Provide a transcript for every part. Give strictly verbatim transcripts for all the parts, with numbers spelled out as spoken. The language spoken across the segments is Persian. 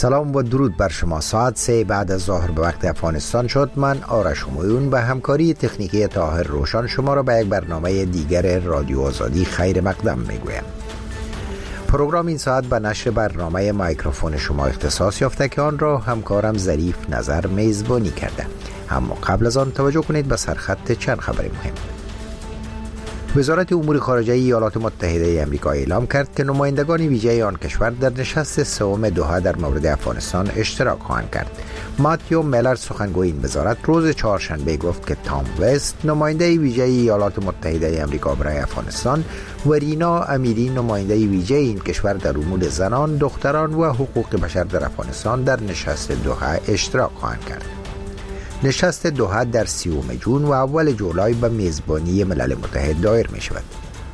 سلام و درود بر شما. ساعت سه بعد از ظهر به وقت افغانستان شد. من آرش همایون به همکاری تکنیکی طاهر روشن شما را به یک برنامه دیگر رادیو آزادی خیر مقدم میگویم. پروگرام این ساعت به نشر برنامه میکروفون شما اختصاص یافته که آن را همکارم ظریف نظر میزبانی کرده. اما قبل از آن توجه کنید به سرخط چند خبر مهم. وزارت امور خارجه ایالات متحده آمریکا اعلام کرد که نمایندگان ویژه آن کشور در نشست سوم دوحه در مورد افغانستان اشتراک خواهند کرد. ماتیو میلر سخنگوی این وزارت روز چهارشنبه گفت که تام وست نماینده ویژه ایالات متحده آمریکا برای افغانستان و رینا امیری نماینده ویژه این کشور در امور زنان، دختران و حقوق بشر در افغانستان در نشست دوحه اشتراک خواهند کرد. نشست دوحه در سیوم جون و اول جولای به میزبانی ملل متحد دایر می شود.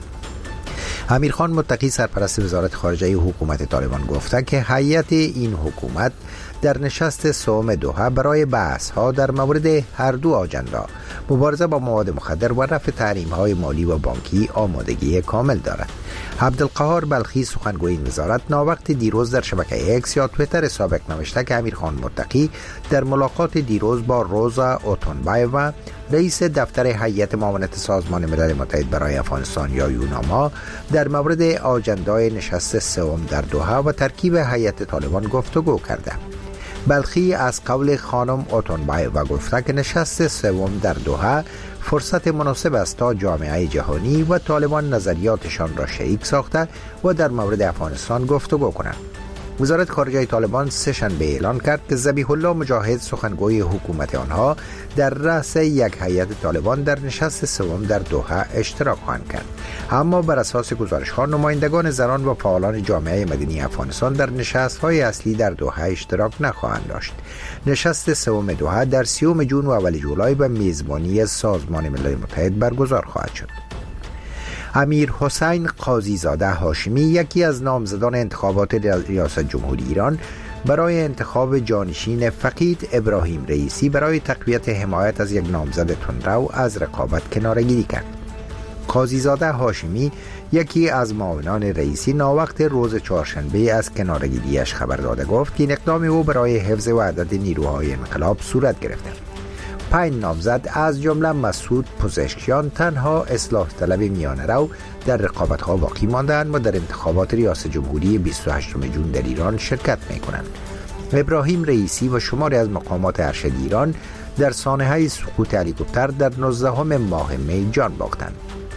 امیرخان متقی سرپرست وزارت خارجه حکومت طالبان گفته که هیئت این حکومت در نشست سوم دوحه برای بحث ها در مورد هر دو آجندا، مبارزه با مواد مخدر و رفع تحریم های مالی و بانکی، آمادگی کامل دارد. عبدالقهار بلخی سخنگوی این وزارت ناوقت دیروز در شبکه اکس یا تویتر سابق نوشته که امیرخان متقی در ملاقات دیروز با روزا اوتونبایوا رئیس دفتر هیئت معاونت سازمان ملل متحد برای افغانستان یا یوناما در مورد آجندای نشست سوم در دوحه و ترکیب هیئت طالبان گفتگو کرده. بلخی از قول خانم اوتونبایوا گفته که نشست سوم در دوحه فرصت مناسب است تا جامعه جهانی و طالبان نظریاتشان را شریک ساخته و در مورد افغانستان گفتگو کنند. وزارت خارجه طالبان سه شنبه اعلان کرد که ذبیح الله مجاهد سخنگوی حکومت آنها در رأس یک هیئت طالبان در نشست سوم در دوحه اشتراک خواهند کرد. اما بر اساس گزارش‌ها نمایندگان زنان و فعالان جامعه مدنی افغانستان در نشست‌های اصلی در دوحه اشتراک نخواهند داشت. نشست سوم دوحه در سیوم جون و اول جولای به میزبانی سازمان ملل متحد برگزار خواهد شد. امیر حسین قاضی زاده هاشمی یکی از نامزدان انتخابات ریاست جمهوری ایران برای انتخاب جانشین فقید ابراهیم رئیسی برای تقویت حمایت از یک نامزد تندرو از رقابت کناره‌گیری کرد. قاضی زاده هاشمی یکی از معاونان رئیسی ناوقت روز چهارشنبه از کناره‌گیری‌اش خبر داده گفت که این اقدام او برای حفظ وحدت نیروهای انقلاب صورت گرفته. پنج نامزد از جمله مسعود پزشکیان تنها اصلاح طلب میانه رو در رقابت‌ها باقی ماندند و در انتخابات ریاست جمهوری بیست و هشتم جون در ایران شرکت می‌کنند. ابراهیم رئیسی و شماری از مقامات ارشد ایران در سانحه سقوط هلیکوپتر در نوزدهم ماه می جان باختند.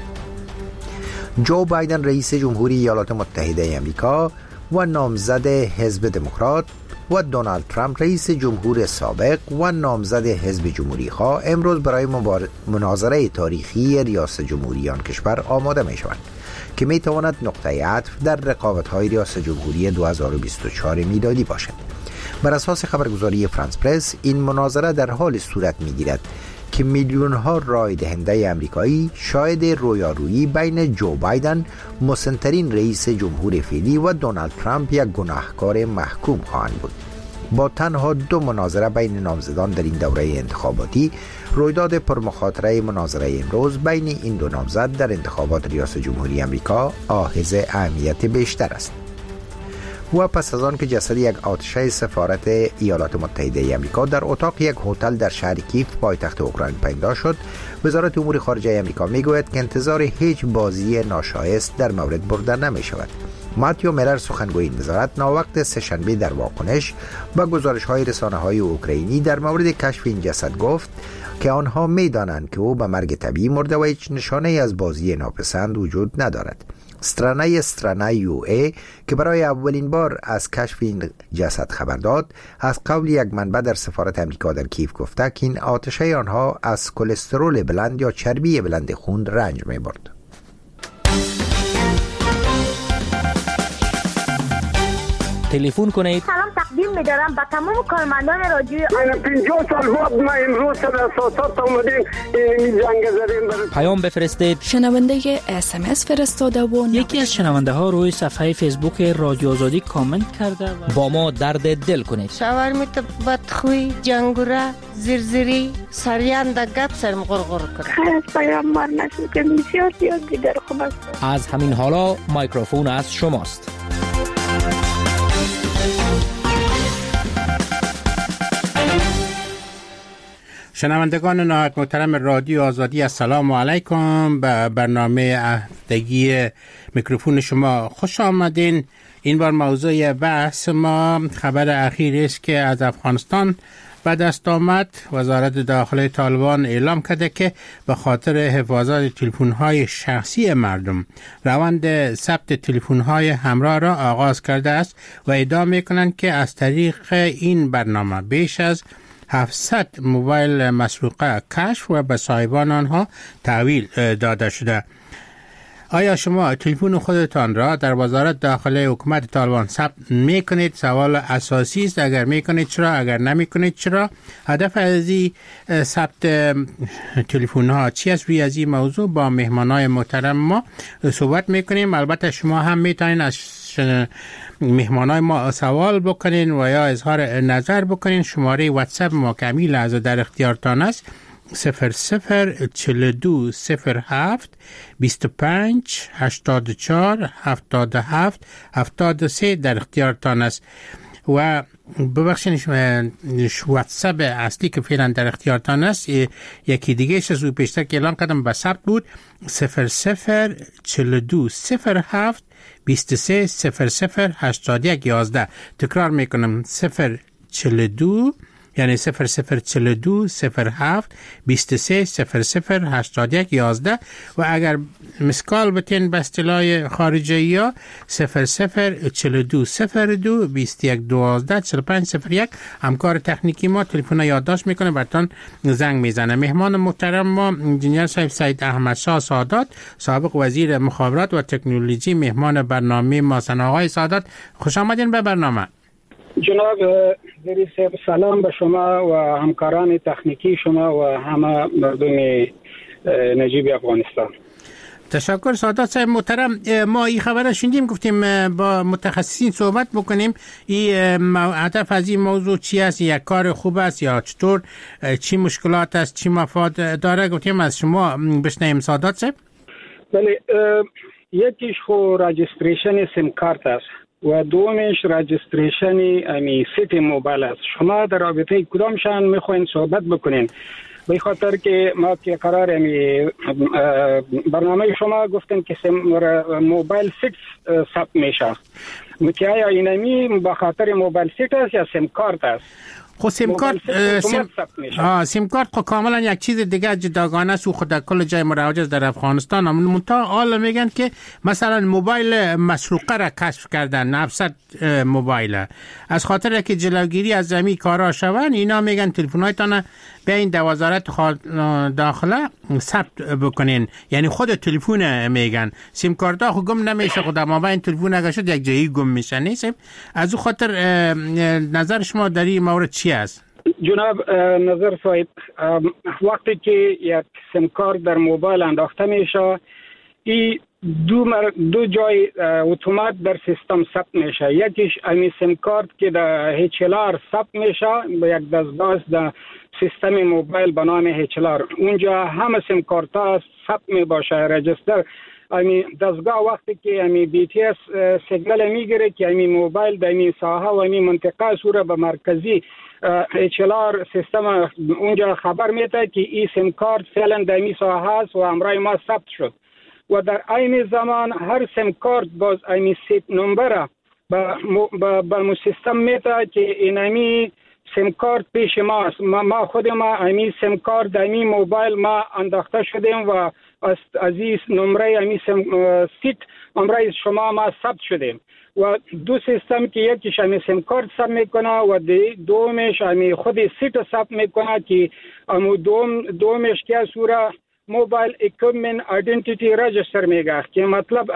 جو بایدن رئیس جمهوری ایالات متحده آمریکا و نامزد حزب دموکرات و دونالد ترامپ رئیس جمهور سابق و نامزد حزب جمهوری خواه امروز برای مناظره تاریخی ریاست جمهوری آن کشور آماده می شوند که می تواند نقطه عطف در رقابت‌های ریاست جمهوری دو هزار و بیست و چهار میلادی باشد. بر اساس خبرگزاری فرانس پرس این مناظره در حال صورت می گیرد که میلیون ها رای دهنده آمریکایی شاهد رویارویی بین جو بایدن مسن‌ترین رئیس جمهور فعلی و دونالد ترامپ یک گناهکار محکوم خواهند بود. با تنها دو مناظره بین نامزدان در این دوره انتخاباتی، رویداد پرمخاطره مناظره امروز بین این دو نامزد در انتخابات ریاست جمهوری آمریکا حائز اهمیت بیشتر است. و پس از آن که جسد یک آتشه سفارت ایالات متحده آمریکا در اتاق یک هتل در شهر کیف پایتخت اوکراین پیدا شد، وزارت امور خارجه آمریکا میگوید که انتظار هیچ بازی ناشایست در مورد برده نمی شود. ماتیو میلر سخنگوی این وزارت ناوقت سه‌شنبه در واکنش به گزارش‌های رسانه‌های اوکراینی در مورد کشف این جسد گفت که آنها می‌دانند که او به مرگ طبیعی مرده و هیچ نشانه از بازی ناپسند وجود ندارد. استرانه استرانه یو ای که برای اولین بار از کشف این جسد خبر داد، از قول یک منبع در سفارت آمریکا در کیف گفته که این آتشه آنها از کلسترول بلند یا چربی بلند خون رنج می‌برد. تلفن کنید. سلام تقدیم می‌دارم به تمام کارمندان رادیو. من پنجاه سال بعد ما امروز در اساسات اومدیم این جنگ زدیم. پیام بفرستید. شنونده اس ام اس فرستاده و یکی از شنونده ها روی صفحه فیسبوک رادیو آزادی کامنت کرده و با ما درد دل کنید. شاورمیت بدخوی، جنگوره، زرزری، سریان در گپ سرم غرغر کنه. خیلی از پیام بار نشد که بسیار زیاد دیگر خوب است. از همین حالا میکروفون از شماست. شنوندگان نهایت محترم رادیو آزادی، السلام علیکم. به برنامه هفتگی میکروفون شما خوش آمدین. این بار موضوع بحث ما خبر اخیری است که از افغانستان به دست آمد. وزارت داخلی طالبان اعلام کرده که به خاطر حفاظت تلفن‌های شخصی مردم روند ثبت تلفن‌های همراه را آغاز کرده است و ادعا می‌کنند که از طریق این برنامه بیش از هفتصد موبایل مسروقه کشف و به صاحبان آنها تحویل داده شده. آیا شما تلفن خودتان را در وزارت داخلی حکومت طالبان ثبت میکنید؟ سوال اساسی است. اگر میکنید چرا؟ اگر نمیکنید چرا؟ هدف از این ثبت تلفن ها چی است؟ روی از این موضوع با مهمانای محترم ما صحبت میکنیم. البته شما هم میتونید از مهمانای ما سوال بکنین و یا اظهار نظر بکنین. شماره واتساپ ما که همین لحظه در اختیارتان است صفر صفر چهل و دو صفر هفت بیست و پنج هشتاد و چهار هفتاد و هفت هفتاد و سه در اختیارتان است. و ببخشید واتساپ اصلی که فعلا در اختیارتان است یکی دیگه اش از او پیشتر که اعلان کردم به ثبت بود، صفر صفر چهل و دو صفر هفت بیست و سه صفر صفر هشتاد و یک یازده. تکرار میکنم، صفر چهل و دو یعنی صفر صفر چهل و دو صفر هفت بیست و سه صفر صفر هشتاد و یک یازده. و اگر مسکال بتین به اصطلاح خارجی ها صفر صفر چهل و دو صفر دو بیست و یک دوازده چهل و پنج صفر یک. همکار تکنیکی ما تلفن یادداشت میکنه براتون زنگ میزنه. مهمان محترم ما انجینیر صاحب سید احمد شاه سادات، سابق وزیر مخابرات و تکنولوژی، مهمان برنامه ما. آقای سادات خوش آمدین به برنامه. جناب دری صاحب سلام به شما و همکاران تکنیکی شما و همه مردم نجیب افغانستان. تشکر سادات صاحب محترم. ما این خبر شنیدیم، گفتیم با متخصصین صحبت بکنیم. این هدف از این موضوع چی است؟ یک کار خوب است یا چطور؟ چی مشکلات است؟ چی مفاد داره؟ گفتیم از شما بشنویم سادات صاحب. بله، یکیش خو راجستریشن سیم کارت است و دومش راجستریشن امی سیت موبایل است. شما در رابطه کدامشان میخواین صحبت بکنین؟ به خاطر که ما که قرار امی برنامه شما گفتن که موبایل سیت ثبت میشه، که آیا اینمی به خاطر موبایل سیت است یا سیم کارت است؟ خب سیم کارت سیم آ سیم کارت خب کاملا یک چیز دیگه جداگانه است و خود در کل جای مروج در افغانستان. اما تا حالا میگن که مثلا موبایل مسروقه را کشف کردن، هفتصد موبایل، از خاطر که جلوگیری از زمین کارا شون اینا میگن تلفن‌هایتان به این وزارت داخله ثبت بکنین. یعنی خود تلفن میگن سیم کارت ها خود گم نمیشه، خود ما با این تلفن اگه شد یک جایی گم میشه. نیست از او خاطر نظر شما در این مورد چی است؟ جناب نظر صاحب، وقتی که یک سیم کارت در موبایل انداخته میشه، این دو مر... دو جای اتومات در سیستم ثبت میشه. یکیش امی سیم کارت که در اچ ال آر ثبت میشه به یک دستگاه در سیستم موبایل به نام اچ ال آر. اونجا همه سیم کارت ها ثبت می باشه، رجستر. امی دستگاه وقتی که امی بی تی اس سیگنال میگیره که امی موبایل در امی ساحه و امی منطقه سوره به مرکزی اچ ال آر سیستم اونجا خبر میده که این سیم کارت فعلا در امی ساحه است و امرای ما ثبت شد. و در این زمان هر سیم کارت باز امی سیت نمبر به به سیستم میده که اینمی سیم کارت پیش ماست. ما, ما خود ما امی سیم کارت در امی موبایل ما انداخته شدیم و از این نمره امی سیم سیت نمره شما ما ثبت شدیم. و دو سیستم که یکیش امی سیم کارت ثبت میکنه و دومش امی خود سیت ثبت میکنه که امو دوم دومش که صورت موبایل اکویپمنت آیدنتیتی رجستر میگه که مطلب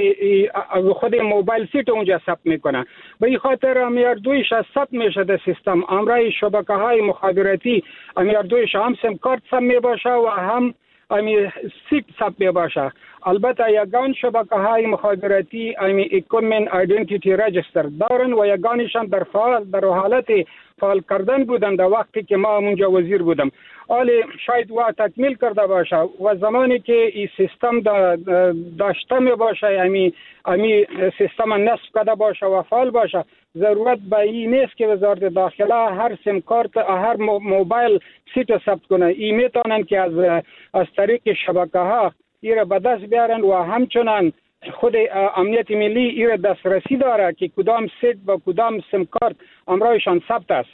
خود موبایل سیت اونجا ثبت میکنه. به این خاطر امیر دویش ثبت میشه در سیستم. امرای شبکه های مخابراتی امیر دویش هم سیم کارت ثبت میباشه و هم امی سیت ثبت میباشه. البته یگان شبکه های مخابراتی امی اکویپمنت آیدنتیتی رجستر دارن و یگانشان در فعال در حالت فعال کردن بودن در وقتی که ما اونجا وزیر بودم. حالی شاید و تکمیل کرده باشه و زمانی که این سیستم دا داشته می باشه، امی امی سیستم نصب کرده باشه و فعال باشه، ضرورت به این نیست که وزارت داخله هر سیم کارت هر موبایل سیت ثبت کنه. این میتونن که از از طریق شبکه ها ایره به دست بیارن و همچنان خود امنیت ملی ایره دسترسی داره که کدام سیت و کدام سیم کارت امرایشان ثبت است.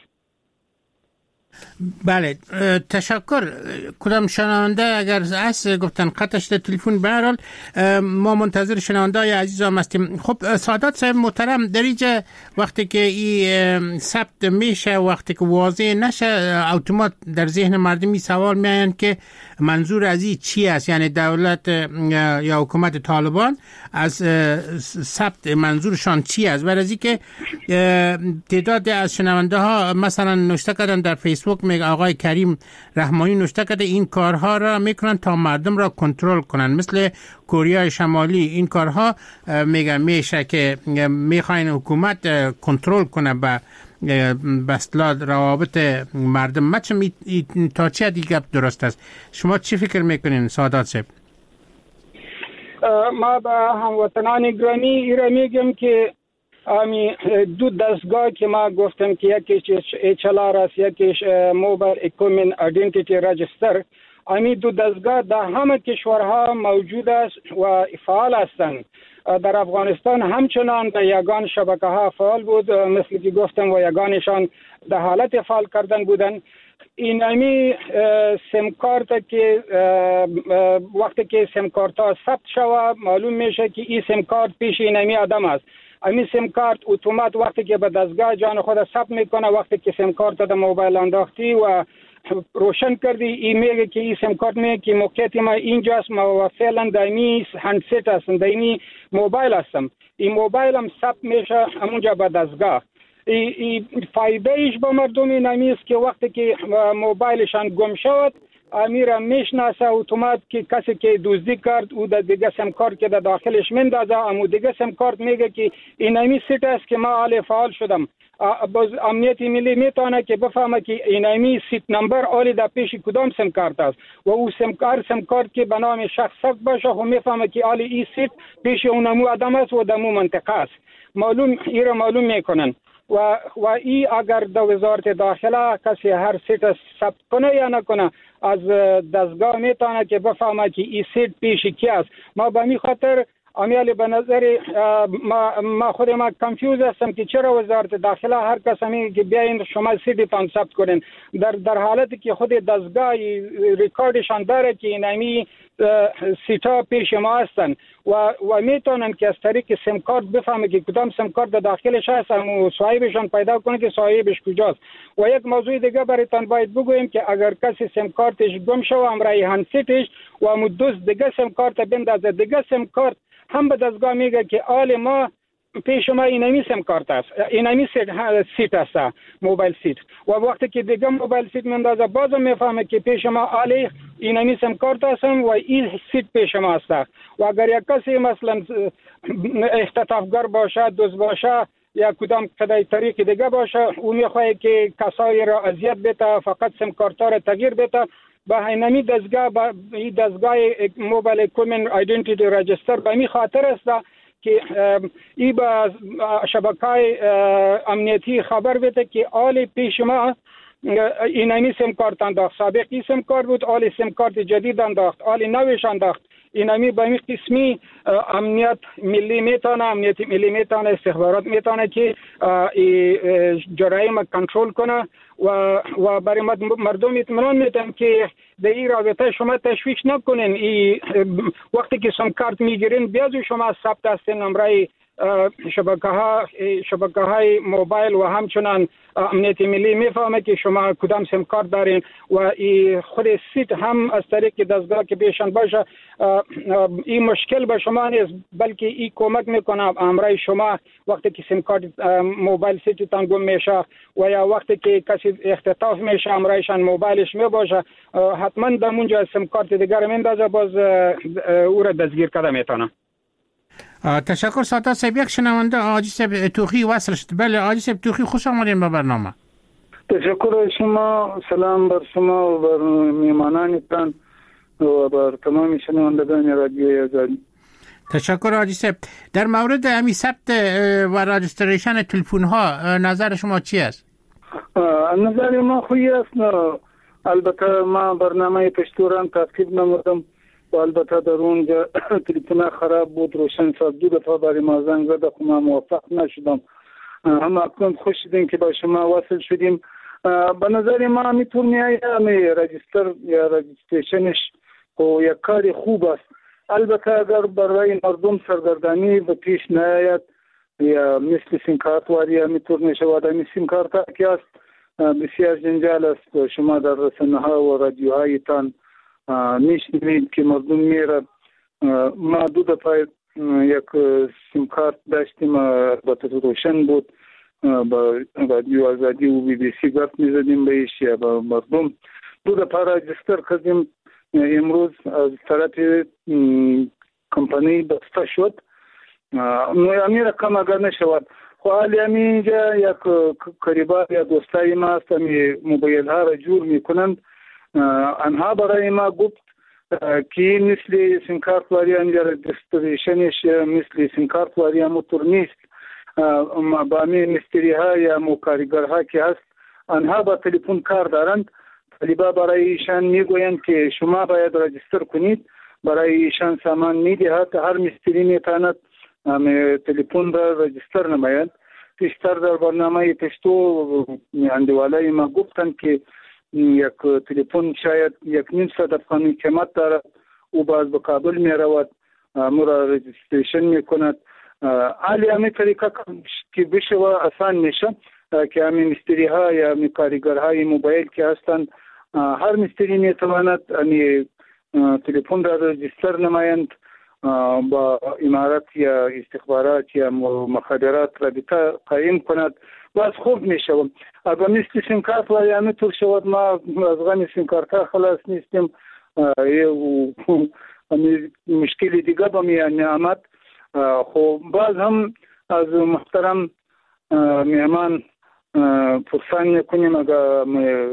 بله، تشکر. کدام شنونده اگر از گفتن قطعش در تلفن برحال ما منتظر شنونده های عزیز هم هستیم. خب سعادت صاحب محترم، در اینجا وقتی که این ثبت میشه، وقتی که واضح نشه، اتومات در ذهن مردمی سوال میاین که منظور از این چی است؟ یعنی دولت یا حکومت طالبان از ثبت منظورشان چی است؟ برای از که تعداد از شنونده ها مثلا نوشته کردن در فیسبوک، میگه آقای کریم رحمانی نوشته کرده این کارها را میکنن تا مردم را کنترل کنن، مثل کره شمالی. این کارها میگه میشه که میخواین حکومت کنترل کنه به بسلا روابط مردم. ما چه می... تا چه دیگه درست است؟ شما چی فکر میکنین سعادت صاحب؟ ما به هموطنان گرامی ایره میگم که امی دو دستگاه که ما گفتم که یکیش ایچ ال آر است، یکیش موبایل اکویپمنت آیدنتیتی رجستر، امی دو دستگاه در همه کشورها موجود است و فعال هستند. در افغانستان همچنان در یگان شبکه ها فعال بود، مثل که گفتم و یگانشان در حالت فعال کردن بودن. این امی سیم کارت که وقتی که سیم کارت ها ثبت شود معلوم میشه که این سیم کارت پیش این امی آدم است. امی سیم کارت اتومات وقتی که به دستگاه جان خود ثبت میکنه، وقتی که سیم کارت در موبایل انداختی و روشن کردی، این میگه که این سیم کارت میگه که موقعیت ما اینجاست، ما فعلا در این هندست هستم، در این موبایل هستم. این موبایل هم ثبت میشه همونجا به دستگاه. این فایده ایش با مردم این است که وقتی که موبایلشان گم شود، امیر میشناسه اتومات که کسی که دزدی کرد او در دیگه سیم کارت که در داخلش مندازه، امو دیگه سیم کارت میگه که این امی سیت است که ما حال فعال شدم. باز امنیت ملی میتونه که بفهمه که این امی سیت نمبر آلی در پیش کدام سیم کارت است و او سیم کارت سیم کارت که به نام شخص ثبت باشه و میفهمه که آلی این سیت پیش اونمو آدم است و دمو منطقه است. معلوم ایره معلوم میکنن و و ای اگر در وزارت داخله کسی هر سیت ثبت کنه یا نکنه، از دستگاه میتونه که بفهمه که این سیت پیش کی است. ما به می خاطر امیال به نظر ما, ما خود ما کنفیوز هستم که چرا وزارت داخله هر کس میگه که بیاین شما سیتتان ثبت کنین، در در حالتی که خود دستگاه ریکاردشان داره که اینمی سیتا پیش ما هستن و و میتونن که از طریق سیم کارت بفهمه که کدام سیم کارت داخلش هست و صاحبشان پیدا کنه که صاحبش کجاست. و یک موضوع دیگه برایتان باید بگویم که اگر کسی سیم کارتش گم شوه امرای هندسیتش و مو دوست دیگه سیم کارت بندازه، دیگه سیم کارت هم به دستگاه میگه که آل ما پیش ما اینمی سیم کارت است، اینمی سیت است، موبایل سیت. و وقتی که دیگه موبایل سیت مندازه بازم میفهمه که پیش ما آلی اینمی سیم کارت است و این سیت پیش ما است. و اگر یک کسی مثلا اختطافگر باشه، دزد باشه یا کدام کدای طریق دیگه باشه، او میخواد که کسایی را اذیت بده، فقط سیم کارت را تغییر بده، با اینمی دستگاه با این دستگاه موبایل اکویپمنت آیدنتیتی رجستر به می خاطر است که ای با شبکه‌های امنیتی خبر بده که آل پیش ما اینمی سیم کارت انداخت، سابقی سیم کارت بود، آل سیم کارت جدید انداخت، آل نوش انداخت. اینمی با این قسمی امنیت ملی میتونه، امنیت ملی میتونه، استخبارات میتونه که جرایم کنترل کنه و و برای مردم اطمینان میدم که در این رابطه شما تشویش نکنین. ای وقتی که سیم کارت میگیرین بیازو شما ثبت هستین امرای شبکه ها شبکه های موبایل و همچنان امنیت ملی میفهمه که شما کدام سیم کارت دارین و ای خود سیت هم از طریق دستگاه که پیشان باشه این مشکل به شما نیست، بلکه این کمک میکنه امرای شما وقتی که سیم کارت موبایل سیتتان گم میشه و یا وقتی که کسی اختطاف میشه امرایشان موبایلش میباشه حتما در اونجا سیم کارت دیگر میندازه، باز او را دستگیر کرده میتونه. تشکر سعادت صاحب. یک شنونده آجی صاحب توخی وصل شد. بله آجی صاحب توخی، خوش آمدین به برنامه. تشکر شما، سلام بر شما و بر میهمانانتان و بر تمام شنوندگان رادیو آزادی. تشکر حاجی صاحب. در مورد امی ثبت و راجستریشن تلفن ها نظر شما چی است؟ نظر ما خوبی است. البته ما برنامه پشتوران تعقیب نمودم و البته در اونجا تلفن خراب بود، روشن ساز دو دفعه برای ما زنگ زد خو ما موفق نشدم. هم اکنون خوش شدیم که با شما وصل شدیم. به نظر ما میتون میآید می رجیستر یا رجیستریشنش و یک کار خوب است. البته اگر برای مردم سرگردانی به پیش نیاید یا مثل سیم کارت واری میتون میشود. امی سیم کارت که است بسیار جنجال است. شما در رسانه ها و رادیوهای تان میشنوید که مردم میره. ما دو دفعه یک سیم کارت داشتیم، البته روشن بود، با رادیو آزادی و بی بی سی گفت میزدیم بهش یا با مردم. دو دفعه راجستر کردیم. امروز از طرف کمپانی بسته شد. امی رقم اگر نشود خو حالی اینجا یک قریبا یا دوستای ما است امی موبایل ها را جور میکنند. آنها برای ما گفت که مثل سیم کارت واری انجا رجستریشنش مثل سیم کارت واری موتور نیست. با امی مستری ها یا مکارگر ها که هست آنها با تلفن کار دارند. طالبا برای ایشان میگویند که شما باید رجستر کنید. برای ایشان سامان میدهد. هر مستری میتواند تلفن را رجستر نماید. پیشتر در برنامه پشتو اندوالای ما گفتند که یک تلفن شاید یک نیم صد افغانی قیمت دارد او باز به کابل می رود مرا رجستریشن می کند. حالی همین طریقه که بشه و آسان میشه که همین مستری ها یا همین کارگر های موبایل که هستند هر مستری می تواند همین تلفن را رجستر نمایند با امارات یا استخبارات یا مخابرات رابطه قایم کند باز خوب می شود. اگر مثل سیم کارت و یا میتور شود ما از غم سیم کارت خلاص نیستیم. مشکل دیگه با می آمد. خب باز هم از محترم میهمان پرسان میکنیم اگر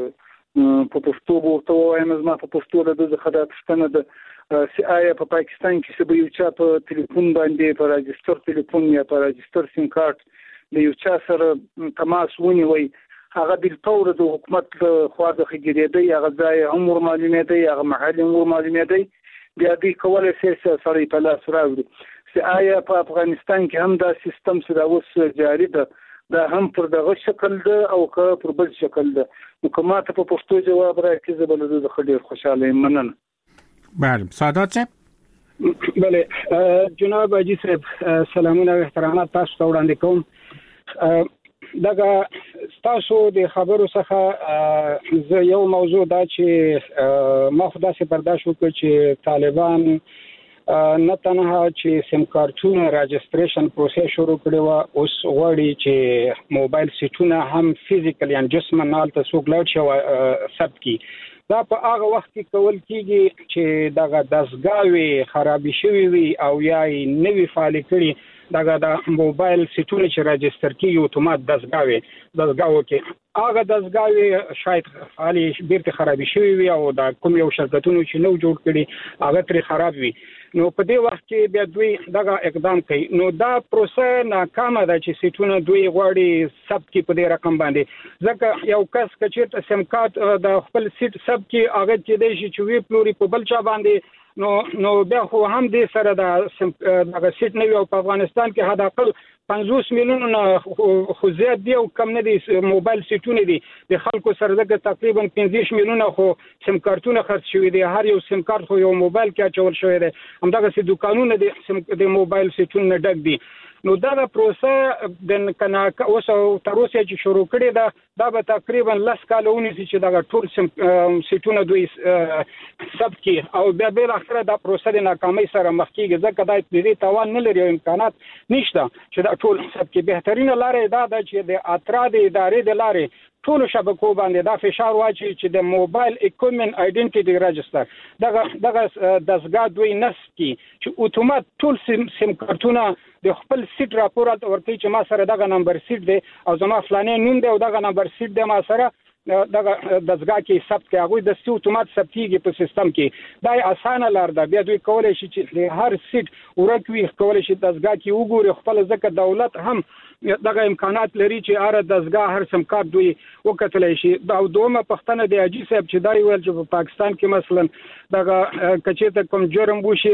په پښتو ورته وایم زما په پښتو له دغه خدای پښتنه د سی آی په پاکستان کې چې به یو چا په ټلیفون باندې په راجستر ټلیفون یا په راجستر سیم کارت د یو چا سره تماس ونیوي هغه بالفور د حکومت خوا د خګریدي هغه ځای هم ور معلومېدي هغه محل هم ور معلومېدي بیا دوی کولای شي سره په لاس راوړي. سی آی په افغانستان کې هم دا سیستم سره اوس جاری ده. دا هم پر دغه شکل ده او که پر بل شکل ده. نو که ما ته په پښتو جواب راکړي زه به له ده څخه ډېر خوشحاله یم. مننه. بله سعادت صاحب. بله جناب حاجي صاحب سلامونه او احترامات تاسو ته وړاندې کوم. دغه تاسو د خبرو څخه زه یو موضوع دا چې ما خو داسې برداشت وکړ چې طالبان نه تنها چې سیم کارتونه راجستریشن پروسس شروع کړي و اوس غواړي چې موبایل سیټونه هم فزیکل یا جسمن حالت څوک لاړ شي ثبت کی. دا په هغه وخت کې کول کیږي چې دغه دستګاوي خرابې شوي وي او یا نوی فعال کړي دغه د موبایل سیټونه چې راجستر کیږي اتومات دستګاوي دستګاو کې هغه دستګاوي شاید فعال بیرته خرابې شوي وي او د کوم یو شرکتونو چې نو جوړ کړي هغه تر خراب وي. نو په دې وخت کې بیا دوی دغه اقدام کوي. نو دا پروسه ناکامه ده چې سیټونه دوی غواړي ثبت کی په دې رقم باندې. ځکه یو کس چې سیم کارت د خپل سیټ ثبت کی هغه چې دی چې وی پلوري په بل چا باندې نو نو بیا خو هم دې سره د دغه سیټ نه یو په افغانستان کې حد اقل پنځوس میلیونه خو زیات دی او کم نه دي موبایل سیټونه دي د خلکو سره دغه تقریبا پنځه میلیونه خو سیم کارتونه خرڅ شوي دي. هر یو سیم کارت خو یو موبایل کې اچول شوی دی. همدغه سي دکانونه د موبایل سیټونه ډک دي. نو دا پروسه د کنا اوس تر اوسه چې شروع کړي دا دا به تقریبا لس کاله ونیسي چې دا ټول سیټونه دوی ثبت کی او بیا بل اخره دا پروسه د ناکامۍ سره مخ کیږي. ځکه دا د دې توان نه لري او امکانات نشته چې دا ټول ثبت کی. بهترینه لاره دا ده چې د اترا د ادارې د لارې ټول شبکو باندې دا فشار واچي چې د موبایل اکوپمنت آیډنټیټي رجستر دغه دغه دستګاه دوی نصب کی چې اتومات ټول سیم سیم کارتونه د خپل سیټ راپور ورکړي چې ما سره دغه نمبر سیټ دی او زما فلانه نوم دی او دغه نمبر سیټ دی ما سره دغه دزګه کې ثبت کې هغه د سی اتومات ثبتيږي په سیستم کې دا اسانه لار ده. بیا دوی کولای شي چې هر سیټ ورکوي کولای شي دزګه کې وګوري خپل ځکه دولت هم دغه امکانات لري چې اره دزګه هر سم کار دوی وکټلای شي. دا دومره پښتنه دی اجي صاحب چې دا ویل چې په پاکستان کې مثلا دغه کچته کوم جرم وشي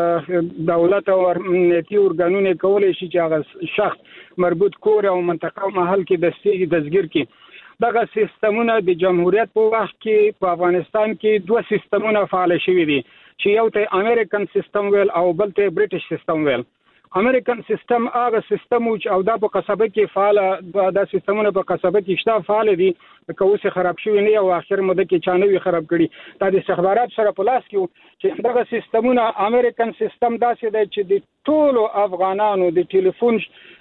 دولت او امنیتي ارګانونه کولای شي چې هغه شخص مربوط کور او منطقه او محل کې دستي دزګر کې دغه سیستمونه د جمهوریت په وخت کې په افغانستان کې دوه سیستمونه فعال شوي دي چې یو ته امریکن سیستم ویل او بل ته برټش سیستم ویل. امریکن سیستم هغه سیستم او دا په قصبه کې فعال دا سیستمونه په قصبه کې شته فعال دي که اوس خراب شوی نه او اخر مده کې چانوي خراب کړي. دا د استخبارات سره په لاس کې چې دغه سیستمونه امریکن سیستم داسې دی چې د ټولو افغانانو د ټلیفون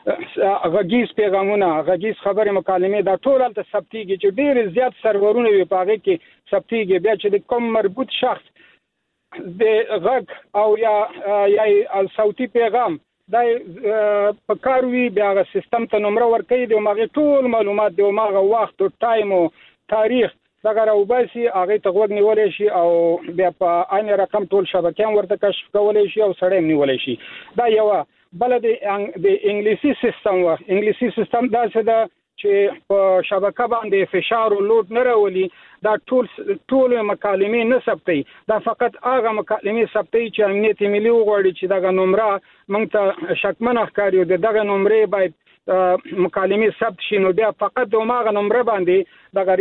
غږیز پیغامونه غږیز خبرې مکالمې دا ټول تل ثبتيږي چې ډېر زیات سرورونه وي پاغه کې ثبتيږي. بیا چې د کوم مربوط شخص د غږ او یا یا صوتي پیغام دا په کار وی بیا غ سیستم ته نمبر ورکړي دی ماغه ټول معلومات دی ماغه وخت او ټایم او تاریخ دا راوباسي هغه ته وګ نیولې شي او بیا په عین رقم ټول شبکې ورته کشف کولای شي او سړی نیولای شي. دا یو بل د انګلیسي سیستم و انګلیسي سیستم دا څه ده چې په شبکه باندې فشار او لود نه راولي. دا ټول ټول مکالمې نه ثبتي دا فقط هغه مکالمې ثبتي چې امنیت ملي وغواړي چې دغه نمبر موږ ته شکمن ښکاري او دغه نمبر باید مکالمې ثبت شي نو بیا فقط د ماغه نمبر باندې دغه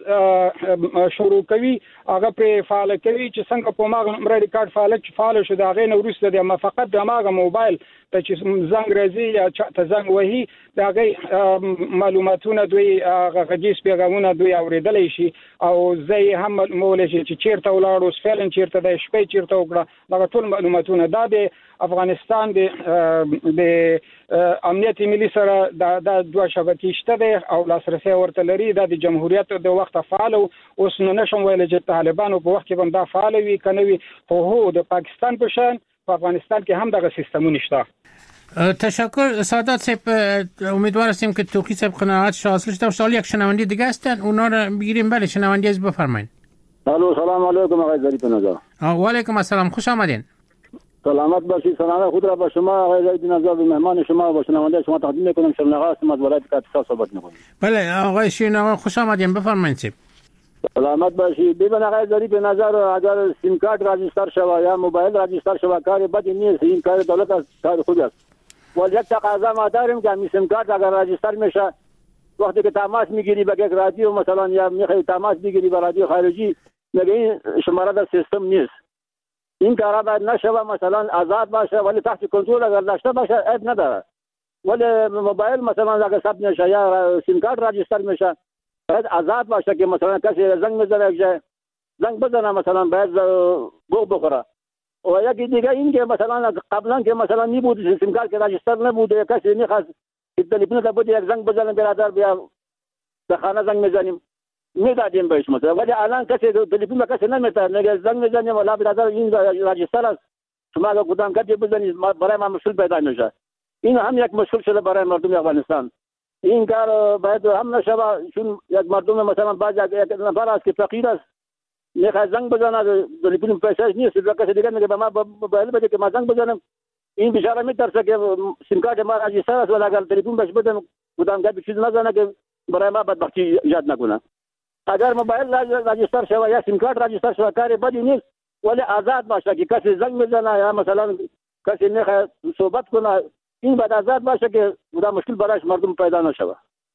ریکارډ شروع کوي هغه په فعال کوي چې څنګه په ماغه نمبر ریکارډ فعال فعال شو دا غي نو وروسته د ما فقط د ماغه موبایل ته چې زنګ راځي یا ته زنګ وهي دا غي معلوماتونه دوی غږیز پیغامونه دوی اوریدلای شي او زي هم مولای شي چې چیرته ولاړو فعلا چیرته د شپې چیرته وکړه دا ټول معلوماتونه دا د افغانستان د د امنیت ملي سره د دوه شبکې شته دي او لاسرسي ورته لري د جمهوریت د وخت فعال او اوس نو نشم ویل چې طالبانو په وخت کې هم دا فعال وي کنه وي خو هو د پاکستان په شان په افغانستان کې هم دغه سیستمونه شته. تشکر سعادت صاحب. امیدوار هستیم که توقی صاحب قناعت حاصل شده. سوال یک شنونده دیگه هستن اونا رو بگیریم. بله شنونده از بفرمایید. الو سلام علیکم آقای ظریف نژاد. و علیکم السلام خوش آمدین. سلامت باشید. سلام خود را با شما آقای ظریف نژاد و مهمان شما و شنونده شما تقدیم میکنم. شرنقا هستم از ولایت کاپیتان صحبت میکنم. بله آقای شرنقا خوش آمدین بفرمایید. سلامت باشید. ببین آقای ظریف نژاد اگر سیم کارت راجستر شود یا موبایل راجستر شود کار بدی نیست. این کار دولت است کار خود است. ولی یک تقاضا ما داریم که می سیم کارت اگر راجستر میشه وقتی که تماس میگیری به یک رادیو مثلا یا میخوای تماس بگیری به رادیو خارجی میگه این شماره در سیستم نیست. این کارا باید نشه مثلا آزاد باشه ولی تحت کنترل اگر داشته باشه عیب نداره. ولی موبایل مثلا اگر ثبت نشه یا سیم کارت راجستر میشه باید آزاد باشه که مثلا کسی زنگ میزنه که زنگ بزنه مثلا باید گوه بخوره. و یکی دیگه این که مثلا قبلا که مثلا نبود سیم کارت که راجستر نبوده کسی میخواست تلفن تا بود یک زنگ بزنیم برادر بیا به خانه زنگ میزنیم میدادیم بهش مثلا ولی الان کسی تلفن به کسی نمیتونه میگه زنگ میزنیم ولی برادر این راجستر است شما اگه کدام کاری بزنید برای ما مشکل پیدا میشه. این هم یک مشکل شده برای مردم افغانستان. این کار باید هم نشه چون یک مردم مثلا بعضی یک نفر است که فقیر است میخواد زنگ بزنه تلفن پیسه‌اش نیست و کسی دیگه میگه به ما موبایل بده که ما زنگ بزنم این بیچاره میترسه که سیم کارت ما راجستر است ولی اگر تلفن بهش بدم کدام کاری چیز نزنه که برای ما بدبختی ایجاد نکنه. اگر موبایل راجستر شود یا سیم کارت راجستر شود کاری بدی نیست ولی آزاد باشه که کسی زنگ بزنه یا مثلا کسی میخواد صحبت کنه این باید آزاد باشه که کدام مشکل برایش مردم پیدا نشه.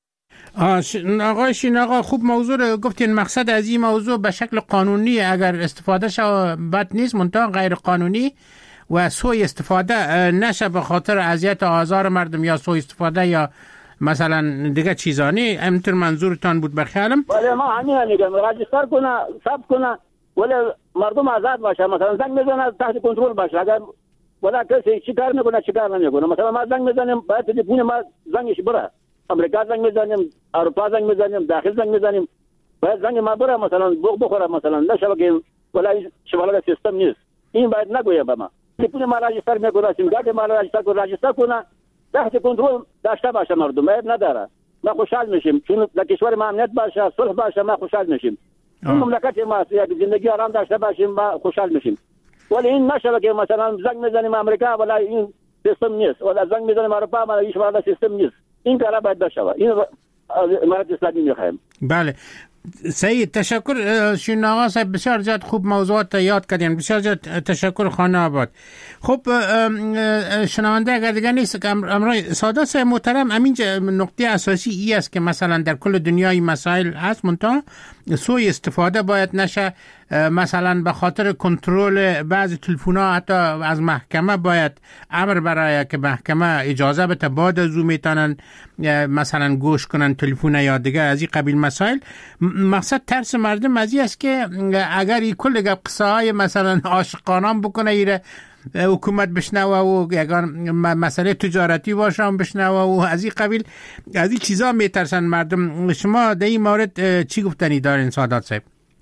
آقای شرنقا خوب موضوع رو گفتین. مقصد از این موضوع به شکل قانونی اگر استفاده شود بد نیست منتها غیر قانونی و سوء استفاده نشه به خاطر اذیت آزار مردم یا سوء استفاده یا مثلا دیگه چیزانی. همینطور منظورتان بود بخیالم. ولی ما همین میگم راجستر کنه ثبت کنه ولی مردم آزاد باشه مثلا زنگ میزنه تحت کنترل باشه. اگر ولی کسی چی کار میکنه چی کار نمیکنه مثلا ما زنگ میزنیم باید تلفن ما زنگش بره امریکا زنگ میزنیم اروپا زنگ میزنیم داخل زنگ میزنیم باید زنگ ما بره مثلا بخوره مثلا نشه که ولی شماره سیستم نیست. این باید نگویه به ما تلفن ما راجستر میکنه سیم کارت ما راجستر کنه راجستر کنه تحت کنترل داشته باشه مردم عیب نداره. ما خوشحال میشیم، چون در کشور ما امنیت باشه، صلح باشه، ما خوشحال میشیم. این مملکت ما یک زندگی آرام داشته باشیم، ما خوشحال میشیم. ولی این نشه که مثلا زنگ میزنیم امریکا ولی این سیستم نیست، ولی زنگ میزنیم اروپا ولی این شما سیستم نیست. این کارا باید بشه. این امارات اسلامی میخوایم. بله سعید، تشکر شین آقا صاحب، بسیار زیاد خوب موضوعات یاد کردین. بسیار زیاد تشکر خانه آباد. خب شنونده اگر دیگر نیست که امروز سادات صاحب محترم، همین نقطه اساسی ای است که مثلا در کل دنیای مسائل هست، منتها سوء استفاده باید نشه. مثلا به خاطر کنترل بعضی تلفن‌ها حتی از محکمه باید امر برای که محکمه اجازه بده بعد از او میتونن مثلا گوش کنن تلفن یا دیگه از این قبیل مسائل. مقصد ترس مردم از این است که اگر این کل گپ قصه های مثلا عاشقانه بکنه ایره حکومت بشنوه و یگان مسئله تجارتی باشه هم بشنوه و از این قبیل از این چیزا میترسن مردم. شما در این مورد چی گفتنی دارین سادات صاحب؟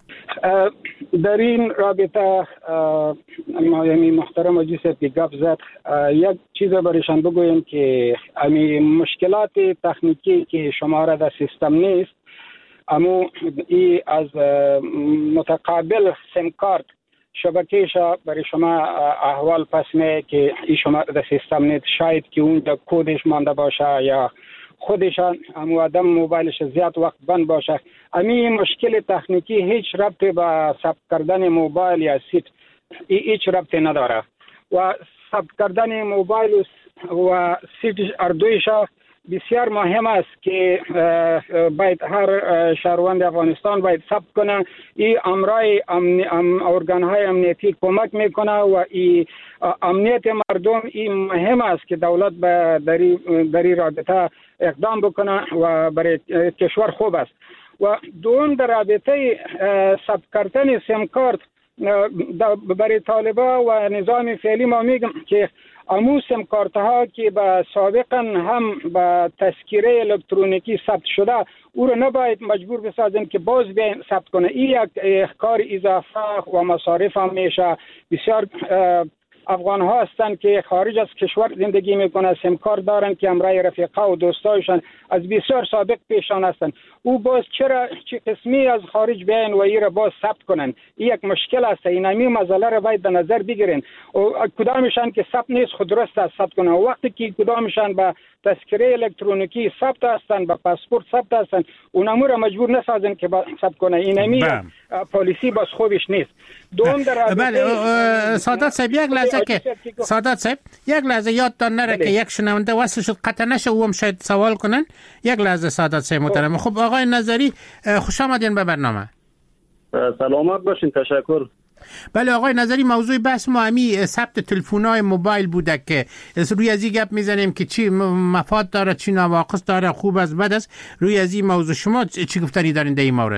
در این رابطه یعنی محترم آجی صاحب که گپ زد، یک چیز برایشان بگویم که امی مشکلات تکنیکی که شما را در سیستم نیست، اما ای از متقابل سیم کارت شبکهش برای شما احوال پس می که ای شما در سیستم نیست، شاید که اونجا کودش مانده باشه یا خودشان اما آدم موبایلش زیاد وقت بند باشه. امی مشکل تکنیکی هیچ ربطی با ثبت کردن موبایل یا سیت هیچ ربطی نداره و ثبت کردن موبایل و سیت اردویش بسیار مهم است که باید هر شهروند افغانستان باید ثبت کنه. این امرای ام ارگانهای امنیتی کمک میکنه و این امنیت مردم این مهم است که دولت به دری رابطه اقدام بکنه و برای کشور خوب است. و دوم در رابطه ثبت کردن سیم کارت برای طالبا و نظام فعلی ما میگم که امو سیم کارت ها که به سابقا هم به تذکره الکترونیکی ثبت شده او رو نباید مجبور بسازن که باز بیاین ثبت کنه. این یک کار اضافه و مصارف هم میشه. بسیار افغان ها هستند که خارج از کشور زندگی میکنه، سیم کارت دارن که امرای رفیقا و دوستایشان از بسیار سابق پیشان هستند. او باز چرا چه قسمی از خارج بیاین و ای را باز ثبت کنن؟ این یک مشکل است. این امی مسئله را باید در نظر بگیرین. و کدامشان که ثبت نیست خود درست است ثبت کنن. وقتی که کدامشان به تذکره الکترونیکی ثبت هستند، به پاسپورت ثبت هستند، اونمو را مجبور نسازن که ثبت کنه. این امی پالیسی باز خوبش نیست. دوم در بله سادات صاحب یک لحظه که سادات صاحب یک لحظه یادتان نره که یک شنونده واسه شد قطع نشه و هم شاید سوال کنن. یک لحظه سادات صاحب محترم. خب آقای نظری خوش آمدین به برنامه. سلامت باشین. تشکر. بله آقای نظری، موضوع بحث ما همی ثبت تلفن‌های موبایل بوده که روی از این گپ میزنیم که چی مفاد داره چی نواقص داره، خوب است بد است. روی از این موضوع شما چی گفتنی دارین در این مورد؟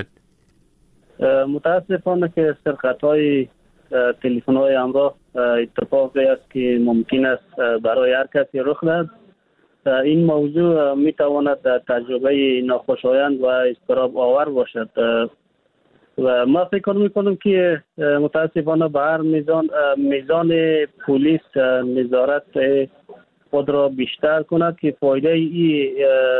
متاسفانه که سرقت‌های تلفن‌های همراه اتفاقی است که ممکن است برای هر کسی رخ دهد. این موضوع میتواند تجربه ناخوشایند و اضطراب آور باشد و ما فکر میکنم که متاسفانه به هر میزان میزان پلیس نظارت خود را بیشتر کند که فایده ای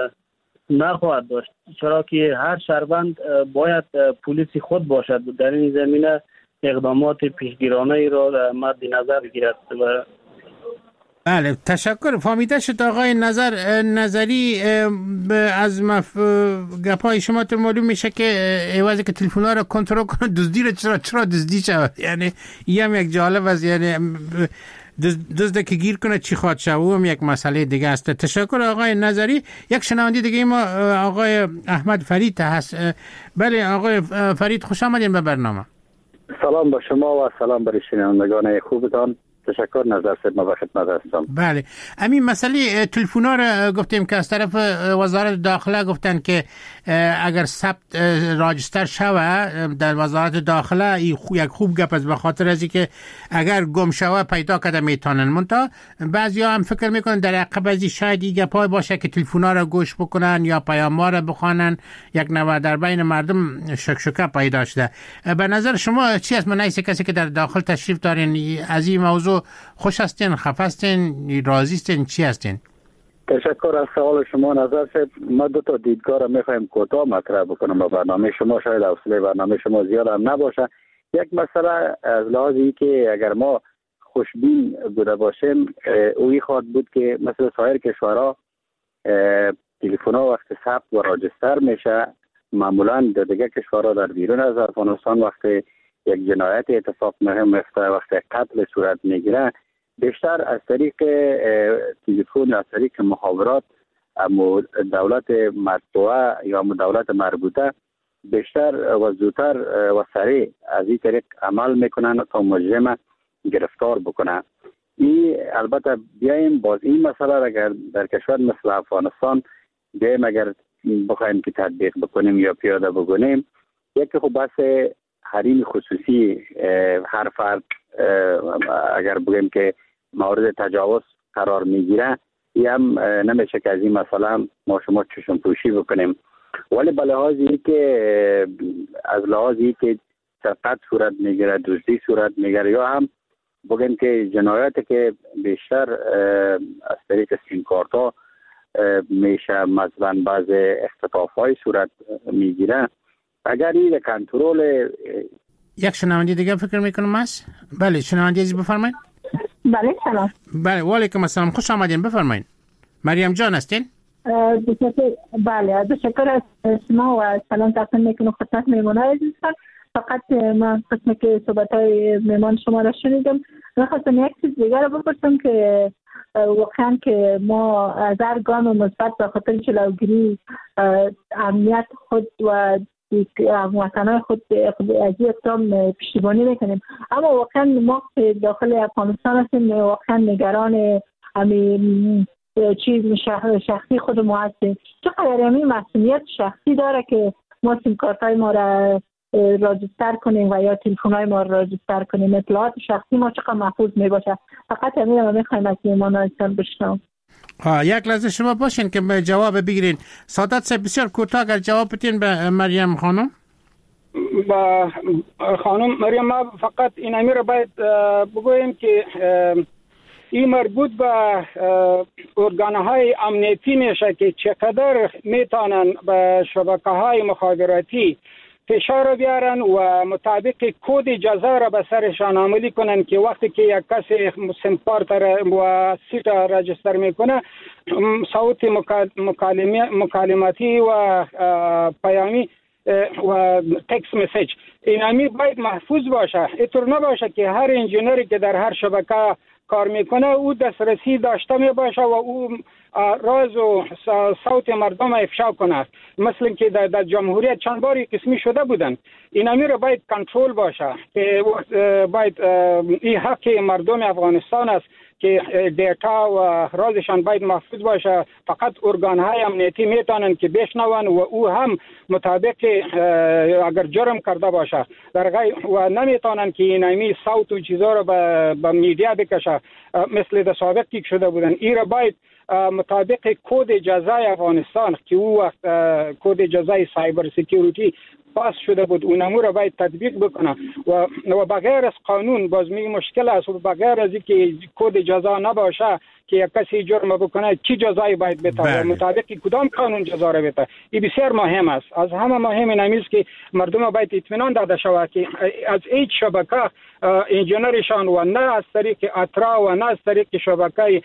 نخواهد داشت، چرا که هر شهروند باید پلیس خود باشد در این زمینه اقدامات پیشگیرانه را مد نظر گیرد. و بله تشکر. فهمیده شد آقای نظر نظری. از مف... گپای شما تو معلوم میشه که ایوازی که تلفن‌ها رو کنترل کنه دزدی رو چرا چرا دزدی شود. یعنی این هم یک جالب است، یعنی دزده که گیر کنه چی خواد شد و هم یک مسئله دیگه است. تشکر آقای نظری. یک شنونده دیگه ما آقای احمد فرید هست. بله آقای فرید خوش آمدین به برنامه. سلام به شما و سلام برای شنوندگان خوبتان. تشکر. نظر صاحب ما به خدمت هستم. بله همین مسئله تلفن‌ها رو گفتیم که از طرف وزارت داخله گفتن که اگر ثبت راجستر شوه در وزارت داخله یک خوب گپ است، به خاطر از اینکه اگر گم شوه پیدا کرده میتونن. منتها بعضیا هم فکر میکنن در عقب از شاید این گپای باشه که تلفن‌ها رو گوش بکنن یا پیام‌ها رو بخوانن، یک نوع در بین مردم شکشکه پیدا شده. به نظر شما چی است؟ من نیست کسی که در داخل تشریف دارین از این موضوع خوش هستین، خفه هستین، راضی هستین، چی هستین؟ تشکر از سوال شما نظر صاحب. ما دو تا دیدگاه را میخوایم کوتاه مطرح بکنم با برنامه شما. شاید حوصله برنامه شما زیاد هم نباشه. یک مسئله از لحاظی که اگر ما خوشبین بوده باشیم اوی خواد بود که مثل سایر کشورها تلفن ها وقت ثبت و راجستر میشه، معمولا در دیگه کشورها در بیرون از افغانستان وقتی یک جنایت اتفاق میفته، وقتی قتل صورت میگیره، بیشتر از طریق تلفن، از طریق محاورات اما دولت مطبوعه یا دولت مربوطه بیشتر و زودتر و سریع از این طریق عمل میکنن تا مجرم گرفتار بکنن. این البته بیایم باز این مسئله را اگر در کشور مثل افغانستان بیایم اگر بخوایم که تطبیق بکنیم یا پیاده بکنیم، یکی خب بحث حریم خصوصی هر فرد اگر بگیم که مورد تجاوز قرار میگیره، این هم نمیشه که از این مسئله ما شما چشم پوشی بکنیم. ولی به لحاظی که از لحاظی که سرقت صورت میگیره، دزدی صورت میگیره، یا هم بگیم که جنایاتی که بیشتر از طریق سیم کارت ها میشه، مثلا بعض اختطاف های صورت میگیره، اگر این کنترل یک شنونده دیگه فکر میکنم است. بله شنونده عزیز بفرمایید. بله سلام. بله و علیکم السلام، خوش آمدین، بفرمایید. مریم جان هستین؟ بله تشکر از شما و سلام تقدیم میکنم خدمت مهمانان عزیزتان. فقط من قسمی که صحبت های مهمان شما را شنیدم، میخواستم یک چیز دیگر رو بپرسم که واقعا که ما از هر گام مثبت به خاطر جلوگیری امنیت خود و وطنهای خود از این اقدام پشتیبانی میکنیم، اما واقعا ما داخل افغانستان هستیم واقعا نگران همین چیز شخصی خود ما هستیم. چقدر همین مسئولیت شخصی داره که ما سیم کارت های ما را راجستر کنیم و یا تلفن های ما را راجستر کنیم، اطلاعات شخصی ما چقدر محفوظ می باشه. فقط همین رو میخوایم از ایمان هایستان بشنم. یک لحظه شما باشین که جواب بگیرین. سعادت صاحب بسیار کوتاه اگر جواب بتین به مریم خانم. با خانم مریم ما فقط این امیر رو باید بگویم که این مربوط به ارگانهای امنیتی میشه که چقدر میتونن به شبکه های مخابراتی فشار بیارن و مطابق کد جزا را به سرشان عملی کنن که وقتی که یک کسی سیم کارت و سیت راجستر میکنه صوت مکالماتی و پیامی و تکست مسیج اینمی باید محفوظ باشه. اینطور نباشه که هر انجینری که در هر شبکه کار میکنه او دسترسی داشته می باشه و او راز و صوت مردم افشا کنه، مثل که در, در جمهوریت چند باری قسمی شده بودن. این امیر باید کنترل باشه که باید این حق مردم افغانستان است که دیتا و رازشان باید محفوظ باشه. فقط ارگانهای امنیتی میتونن که بشنون و او هم مطابق اگر جرم کرده باشه در غیر و نمیتونن که اینمی صوت و چیزا رو به میدیا بکشه مثل در سابق که شده بودن. این را باید مطابق کد جزای افغانستان که او وقت کد جزای سایبر سکیوریتی پاس شده بود اونمو را باید تطبیق بکنه و و بغیر از قانون باز می مشکل است و بغیر از اینکه کد جزا نباشه که یک کسی جرم بکنه چی جزایی باید بده مطابق کدام قانون جزا را بده. این بسیار مهم است. از همه مهم این است که مردم باید اطمینان داده شود که از هیچ شبکه انجینرشان و نه از طریق اترا و نه از طریق شبکه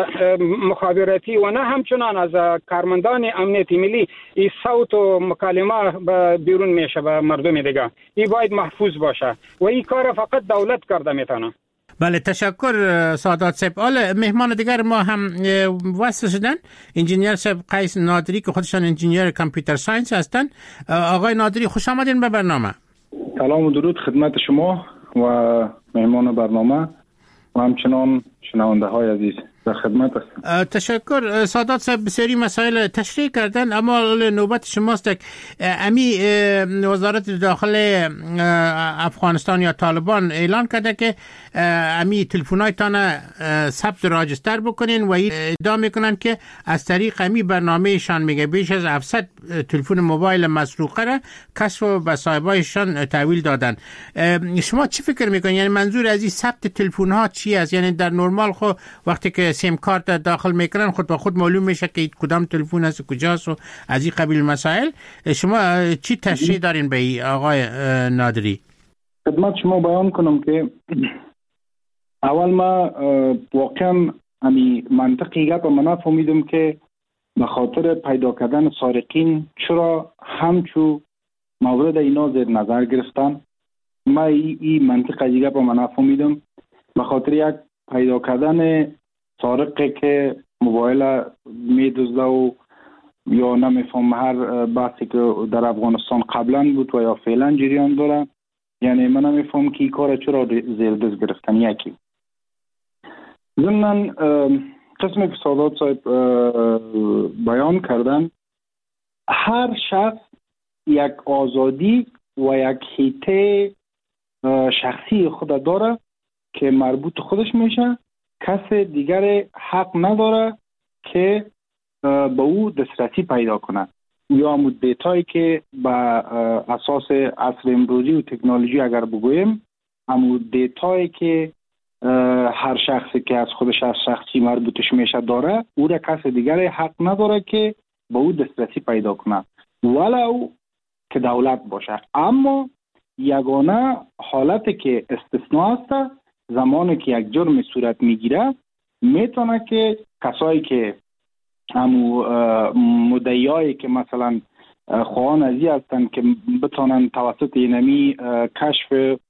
مخابراتی و نه همچنان از کارمندان امنیت ملی این صوت و مکالمه بیرون میشه به مردم دیگه. این باید محفوظ باشه و این کار فقط دولت کرده میتونه. بله تشکر سعادت صاحب. حالا مهمان دیگر ما هم وصل شدن، انجینیر صاحب قیس نادری که خودشان انجینیر کامپیوتر ساینس هستن. آقای نادری خوش آمدین به برنامه. سلام و درود خدمت شما و مهمان برنامه و همچنان شنونده های عزیز در خدمت هستم. تشکر سعادت صاحب. بسیاری مسائل تشریح کردن اما نوبت شماست. امی وزارت داخل افغانستان یا طالبان اعلان کرده که امی تلفن‌های تان ثبت راجستر بکنین و ادعا میکنن که از طریق امی برنامهشان میگه بیش از هفتصد تلفن موبایل مسروقه را کشف و به صاحبایشان تحویل دادن. شما چی فکر میکنین؟ یعنی منظور از این ثبت تلفن‌ها چی است؟ یعنی در نرمال خو وقتی که سیم کارت داخل میکنن خود به خود معلوم میشه که کدام تلفن است کجاست و از این قبیل مسائل. شما چی تشریح دارین به این آقای نادری؟ خدمت شما بیان کنم که اول ما واقعا امی منطقی گپ ما نفهمیدم که به خاطر پیدا کردن سارقین چرا همچو مورد اینا زیر نظر گرفتن. ما ای, ای منطقه دیگه با من نفهمیدم. به خاطر یک پیدا کردن سارقی که موبایل میدزده و یا نمیفهم هر بحثی که در افغانستان قبلا بود و یا فعلا جریان داره، یعنی من نمیفهم که این کار چرا زیر دست گرفتن. یکی ضمن قسمی که سادات صاحب بیان کردن، هر شخص یک آزادی و یک حیطه شخصی خود داره که مربوط خودش میشه. کس دیگر حق نداره که به او دسترسی پیدا کنه یا همون دیتایی که به اساس عصر امروزی و تکنولوژی اگر بگویم همون دیتایی که هر شخصی که از خودش از شخصی مربوطش میشه داره، او را کس دیگر حق نداره که به او دسترسی پیدا کنه ولو که دولت باشه. اما یگانه حالتی که استثناء است زمانی که یک جرم صورت میگیره، میتونه که کسایی که همو مدعیایی که مثلا خواهان ازی هستن که بتونن توسط اینمی کشف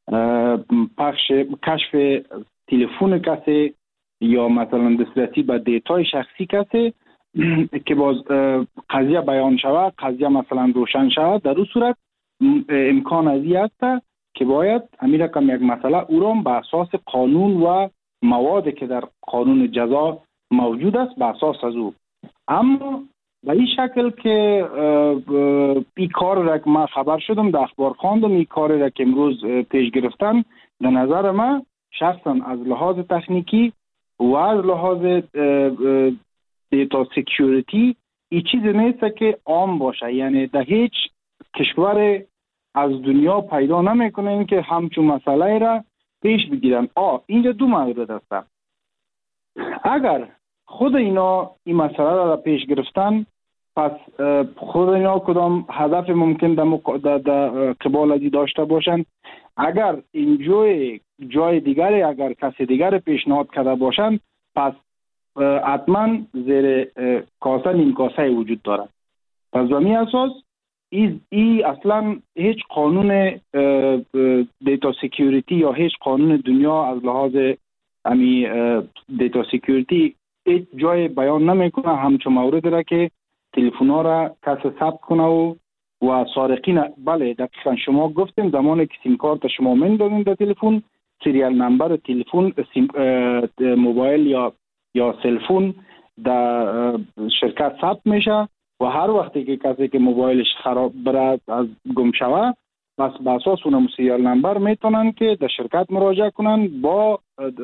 پخش کشف تلفن کسی یا مثلا دسترسی به دیتای شخصی کسی که باز قضیه بیان شود، قضیه مثلا روشن شود، در اون صورت امکان ازی هست که باید همین رقم یک مسئله او را به اساس قانون و موادی که در قانون جزا موجود است به اساس از او. اما به این شکل که این کار را که من خبر شدم در اخبار خواندم، این کار را که امروز پیش گرفتن، در نظر من شخصا از لحاظ تکنیکی و از لحاظ دیتا سکیوریتی این چیز نیست که عام باشه. یعنی در هیچ کشور از دنیا پیدا نمیکنه که همچون مسئله را پیش بگیرن. آه اینجا دو مورد است. اگر خود اینا این مسئله را پیش گرفتن، پس خود اینا کدام هدف ممکن در قبال ازی داشته باشن. اگر این جای جای دیگری اگر کسی دیگر پیشنهاد کرده باشن، پس حتما زیر کاسه نیم کاسه وجود داره. پس به می اساس ای, ای اصلا هیچ قانون دیتا سکیوریتی یا هیچ قانون دنیا از لحاظ امی دیتا سکیوریتی هیچ جای بیان نمیکنه همچون مورد را که تلفن ها را کسی ثبت کنه و و سارقین. بله دقیقا شما گفتیم زمانی که سیم کارت شما میندازین در تلفن، سریال نمبر تلفن موبایل یا یا سلفون در شرکت ثبت میشه و هر وقتی که کسی که موبایلش خراب بره از گم شوه، پس به اساس اون سریال نمبر میتونن که در شرکت مراجعه کنن با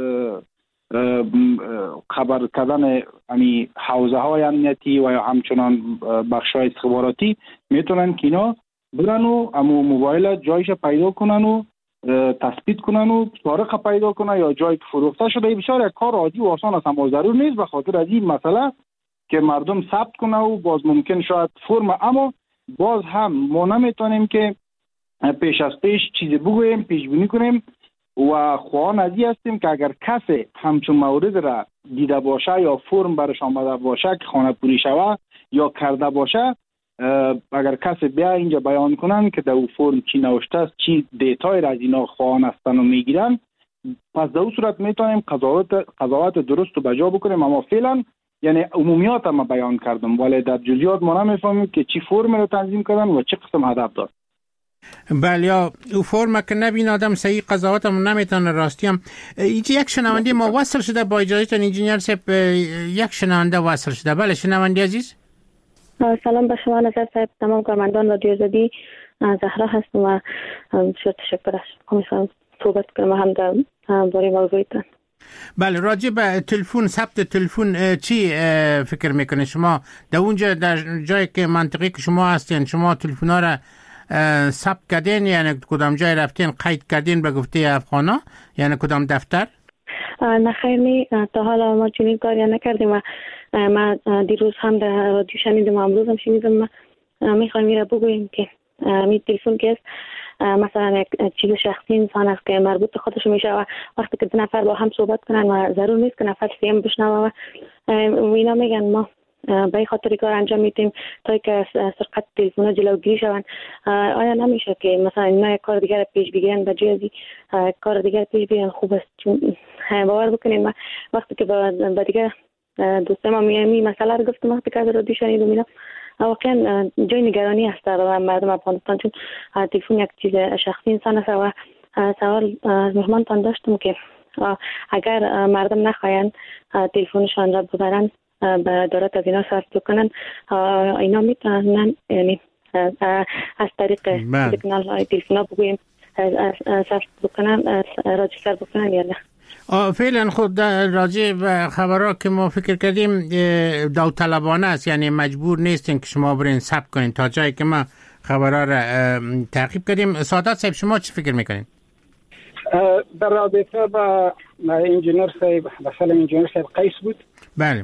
خبر کردن امی حوزه های امنیتی و یا همچنان بخش های استخباراتی میتونن که اینا برن و امو موبایل جایش پیدا کنن و تثبیت کنن و سارق پیدا کنن یا جایی که فروخته شده. بسیار یک کار عادی و آسان است، اما ضرور نیست به خاطر از این مسئله که مردم ثبت کنه و باز ممکن شاید فرم. اما باز هم ما نمیتونیم که پیش از پیش چیزی بگوییم، پیش بینی کنیم و خواهان ازی هستیم که اگر کسی همچون مورد را دیده باشه یا فرم برش آمده باشه که خانه پوری شوه یا کرده باشه، اگر کسی بیا اینجا بیان کنن که در او فرم چی نوشته است، چی دیتای را از اینا خواهان هستن و میگیرن، پس در اون صورت میتونیم قضاوت قضاوت درست و بجا بکنیم. اما فعلا یعنی عمومیات ما بیان کردم، ولی در جزئیات ما نمیفهمیم که چی فرم رو تنظیم کردن و چه قسم هدف داشت. بله، یا او فرم که نبین آدم صحیح قضاوت هم نمیتونه. راستی هم اینجا یک شنونده ما وصل شده، با اجازهتون انجینیر صاحب یک شنونده وصل شده. بله شنونده عزیز. سلام به شما نظر صاحب، تمام کارمندان رادیو آزادی. زهرا هستم و بسیار تشکر است. میخوام صحبت کنم هم در باره موضوعتان. بله، راجع به تلفن، ثبت تلفن چی فکر میکنه شما؟ در اونجا در جایی که منطقی که شما هستین، شما تلفن ها را ثبت کردین؟ یعنی کدام جای رفتین قید کردین به گفته افغانا؟ یعنی کدام دفتر؟ نه خیر نی، تا حالا ما چنین کاری نکردیم و ما دیروز هم در رادیو شنیدم و امروز هم شنیدم. میخوایم میره بگوییم که می تلفن که است مثلا یک چیز شخصی انسان است که مربوط به خودش میشه و وقتی که دو نفر با هم صحبت کنن و ضرور نیست که نفر سیم بشنوه و اینا میگن ما به خاطر کار انجام میدیم تا که سرقت تلفن جلوگیری شون. آیا نمیشه که مثلا اینا یک کار دیگر پیش بگیرن به جای از کار دیگر پیش بگیرن؟ خوب است. چون باور بکنیم وقتی که با دیگر دوستان ما میامی مسئله رو گفتم وقتی که رادیو شنیدم اینا واقعا جای نگرانی است برای مردم افغانستان، چون تلفن یک چیز شخصی انسان است و سوال از مهمانتان داشتم که اگر مردم نخواهند تلفنشان را ببرن به دولت از اینا صرف بکنن، اینا میتونن یعنی از طریق سیگنال تلفن بگوییم صرف بکنن، راجستر بکنن یا نه؟ فعلا خود راجع به خبرها که ما فکر کردیم داوطلبانه است، یعنی مجبور نیستین که شما برین ثبت کنین تا جایی که ما خبرها را تعقیب کردیم. سعادت صاحب شما چی فکر میکنین؟ در رابطه با انجینر صاحب مثلا انجینر صاحب قیس بود. بله.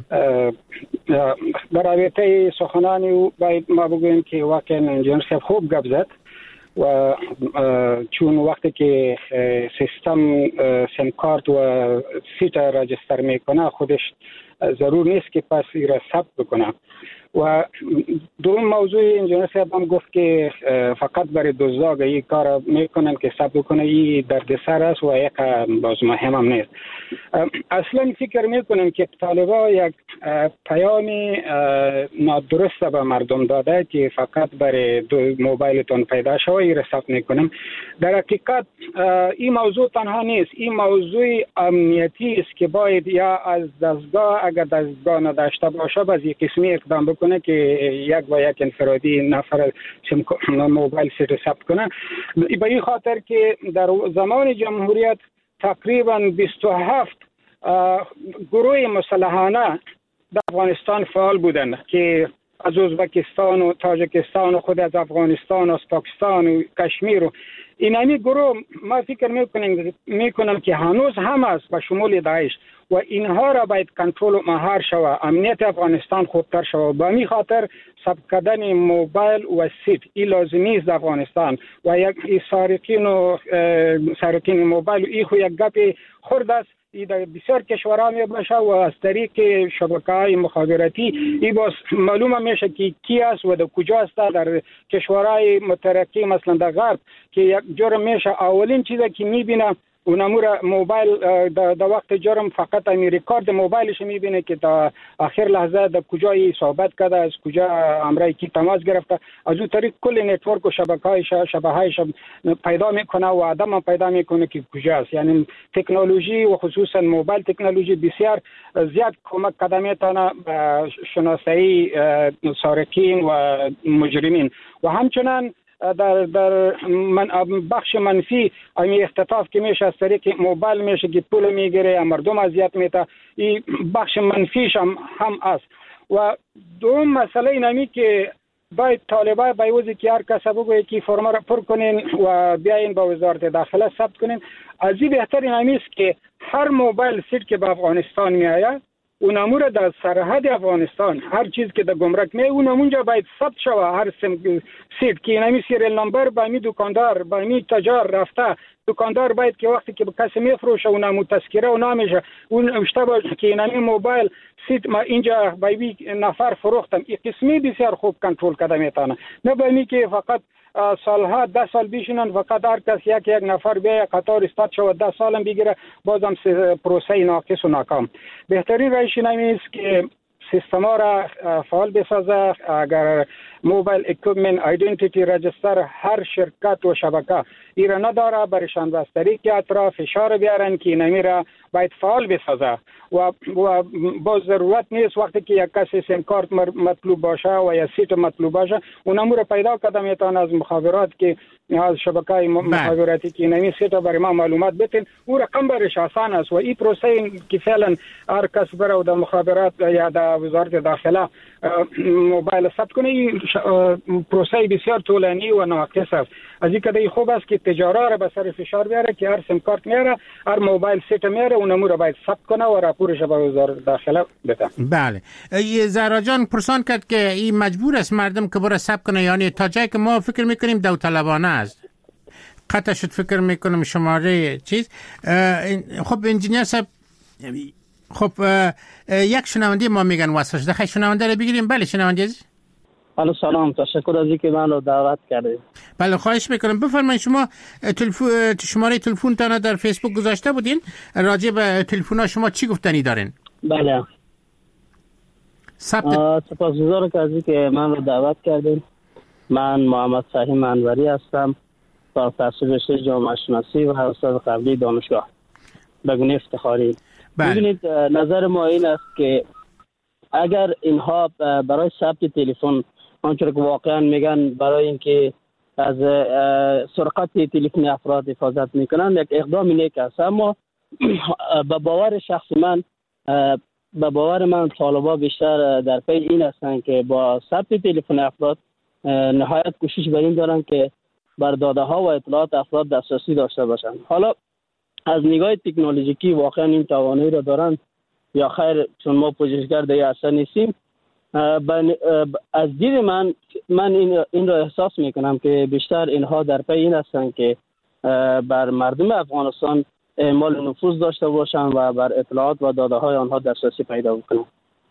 در رابطه سخنانی او باید ما بگوییم که واقعا انجینر صاحب خوب گپ زد و چون وقتی که سیستم سیم کارت و سیت راجستر میکنه خودش ضرور نیست که پس ای را ثبت بکنه. و دوم موضوع انجینر صاحب هم گفت که فقط برای دزداگ این کار میکنن که ثبت کنه، این دردسر است و یک باز مهم هم نیست. اصلا فکر میکنم که طالبا یک پیام نادرست به مردم داده که فقط برای موبایلتون پیدا شوه این را ثبت میکنم. در حقیقت این موضوع تنها نیست، این موضوع امنیتی است که باید یا از دستگاه اگر دستگاه نداشته باشه باز یک قسمی اقدام بکنه که یک و یک انفرادی نفر موبایل سیت ثبت کنه. به این خاطر که در زمان جمهوریت تقریبا بیست و هفت گروه مسلحانه در افغانستان فعال بودند که از ازبکستان و تاجیکستان و خود از افغانستان و از پاکستان و کشمیر و این همی گروه ما فکر میکنیم میکنم که هنوز هم است به شمول داعش و اینها را باید کنترل و مهار شود، امنیت افغانستان خوبتر شود. به می خاطر ثبت کردن موبایل و سیت این لازمی است در افغانستان و یک سارقین و سارقین موبایل این خو یک گپ خرد است. این در بسیار کشورها می باشه و از طریق شبکه‌های مخابراتی این باز معلومه میشه که کی است و در کجا است. در کشورهای مترقی مثلا در غرب که یک جرم میشه اولین چیزی که میبینه اون امور موبایل در وقت جرم فقط امی ریکارد موبایلش میبینه که تا آخر لحظه در کجای صحبت کرده، از کجا امرای کی تماس گرفته، از اون طریق کل نتورک و شبکه‌های شبکه‌هایش پیدا میکنه و آدم پیدا میکنه که کجاست. یعنی تکنولوژی و خصوصا موبایل تکنولوژی بسیار زیاد کمک کرده میتونه به شناسایی سارقین و مجرمین و همچنان در در من بخش منفی امی اختطاف که میشه از طریق موبایل میشه که پول میگیره مردم اذیت میته، این بخش منفیش هم هم است. و دوم مسئله اینمی که باید طالبان بایوزی که هر کس بگوید که فرما را پر کنین و بیاین با وزارت داخله ثبت کنین. از این بهتر اینمی است که هر موبایل سیت که به افغانستان میآید اون امور در سرحد افغانستان هر چیز که در گمرک می اون اونجا باید ثبت شوه، هر سیت که اینمی سیریل نمبر با می دکاندار با می تجار رفته، دکاندار باید که وقتی که به کسی میفروشه اونم تذکره و نامشه اون اشته باشه که اینمی موبایل سیت ما اینجا بایوی نفر فروختم. این قسمی بسیار خوب کنترل کرده میتونه، نه باید که فقط سالها ده سال بیشینن فقط هر کس یک یک نفر بیا قطار استاد شود ده سالم بگیره بازم پروسه ناقص و ناکام. بهترین روش اینمی است که سیستم ها را فعال بسازه. اگر موبایل اکویپمنت ایدنتیتی رجستر هر شرکت و شبکه ایرا نداره برشان از طریق اطراف فشار بیارن که اینمی را باید فعال بسازه و و با ضرورت نیست وقتی که یک کسی سیم کارت مطلوب باشه و یا سیت مطلوب باشه اون امور را پیدا کرده میتونه از مخابرات که از شبکه‌های مخابراتی که اینمی سیت برای ما معلومات بتین او رقم برش آسان است و این پروسه که فعلا هر کس بره در مخابرات یا در وزارت داخله موبایل ثبت کنه این پروسه بسیار طولانی و ناقص است. از این کده خوب است که تجارا را به سر فشار بیاره که هر سیم کارت میاره هر موبایل سیت میاره اون امور را باید ثبت کنه و راپورش به وزارت داخله بده. بله. زهرا جان پرسان کرد که این مجبور است مردم که برای ثبت کنه، یعنی تا جایی که ما فکر میکنیم داوطلبانه است. قطع شد فکر میکنم شماره چیز. خب انجینیر صاحب، خب یک شنونده ما میگن واسه شده، خیلی شنونده رو بگیریم. بله شنونده عزیز. الو سلام، تشکر از اینکه من رو دعوت کردید. بله خواهش میکنم. بفرمایید شما تلفن شماره تلفنتون در فیسبوک گذاشته بودین، راجع به تلفن شما چی گفتنی دارین؟ بله. ثبت سپاسگزارم که از اینکه من رو دعوت کردین. من محمد فهیم انوری هستم، فارغ التحصیل رشته جامعه شناسی و استاد قبلی دانشگاه به گونه افتخاری. ببینید نظر ما این است که اگر اینها برای ثبت تلفن آنچه که واقعا میگن برای اینکه از سرقت تلفن افراد حفاظت میکنن، یک اقدام نیک است، اما به باور شخص من به باور من طالبا بیشتر در پی این هستند که با ثبت تلفن افراد نهایت کوشش بر این دارن که بر داده ها و اطلاعات افراد دسترسی داشته باشند. حالا از نگاه تکنولوژیکی واقعا این توانایی را دارن یا خیر، چون ما پژوهشگر دیگه اصلا نیستیم. از دید من من این این را احساس میکنم که بیشتر اینها در پی این هستن که بر مردم افغانستان اعمال نفوذ داشته باشند و بر اطلاعات و داده های آنها دسترسی پیدا بکنند.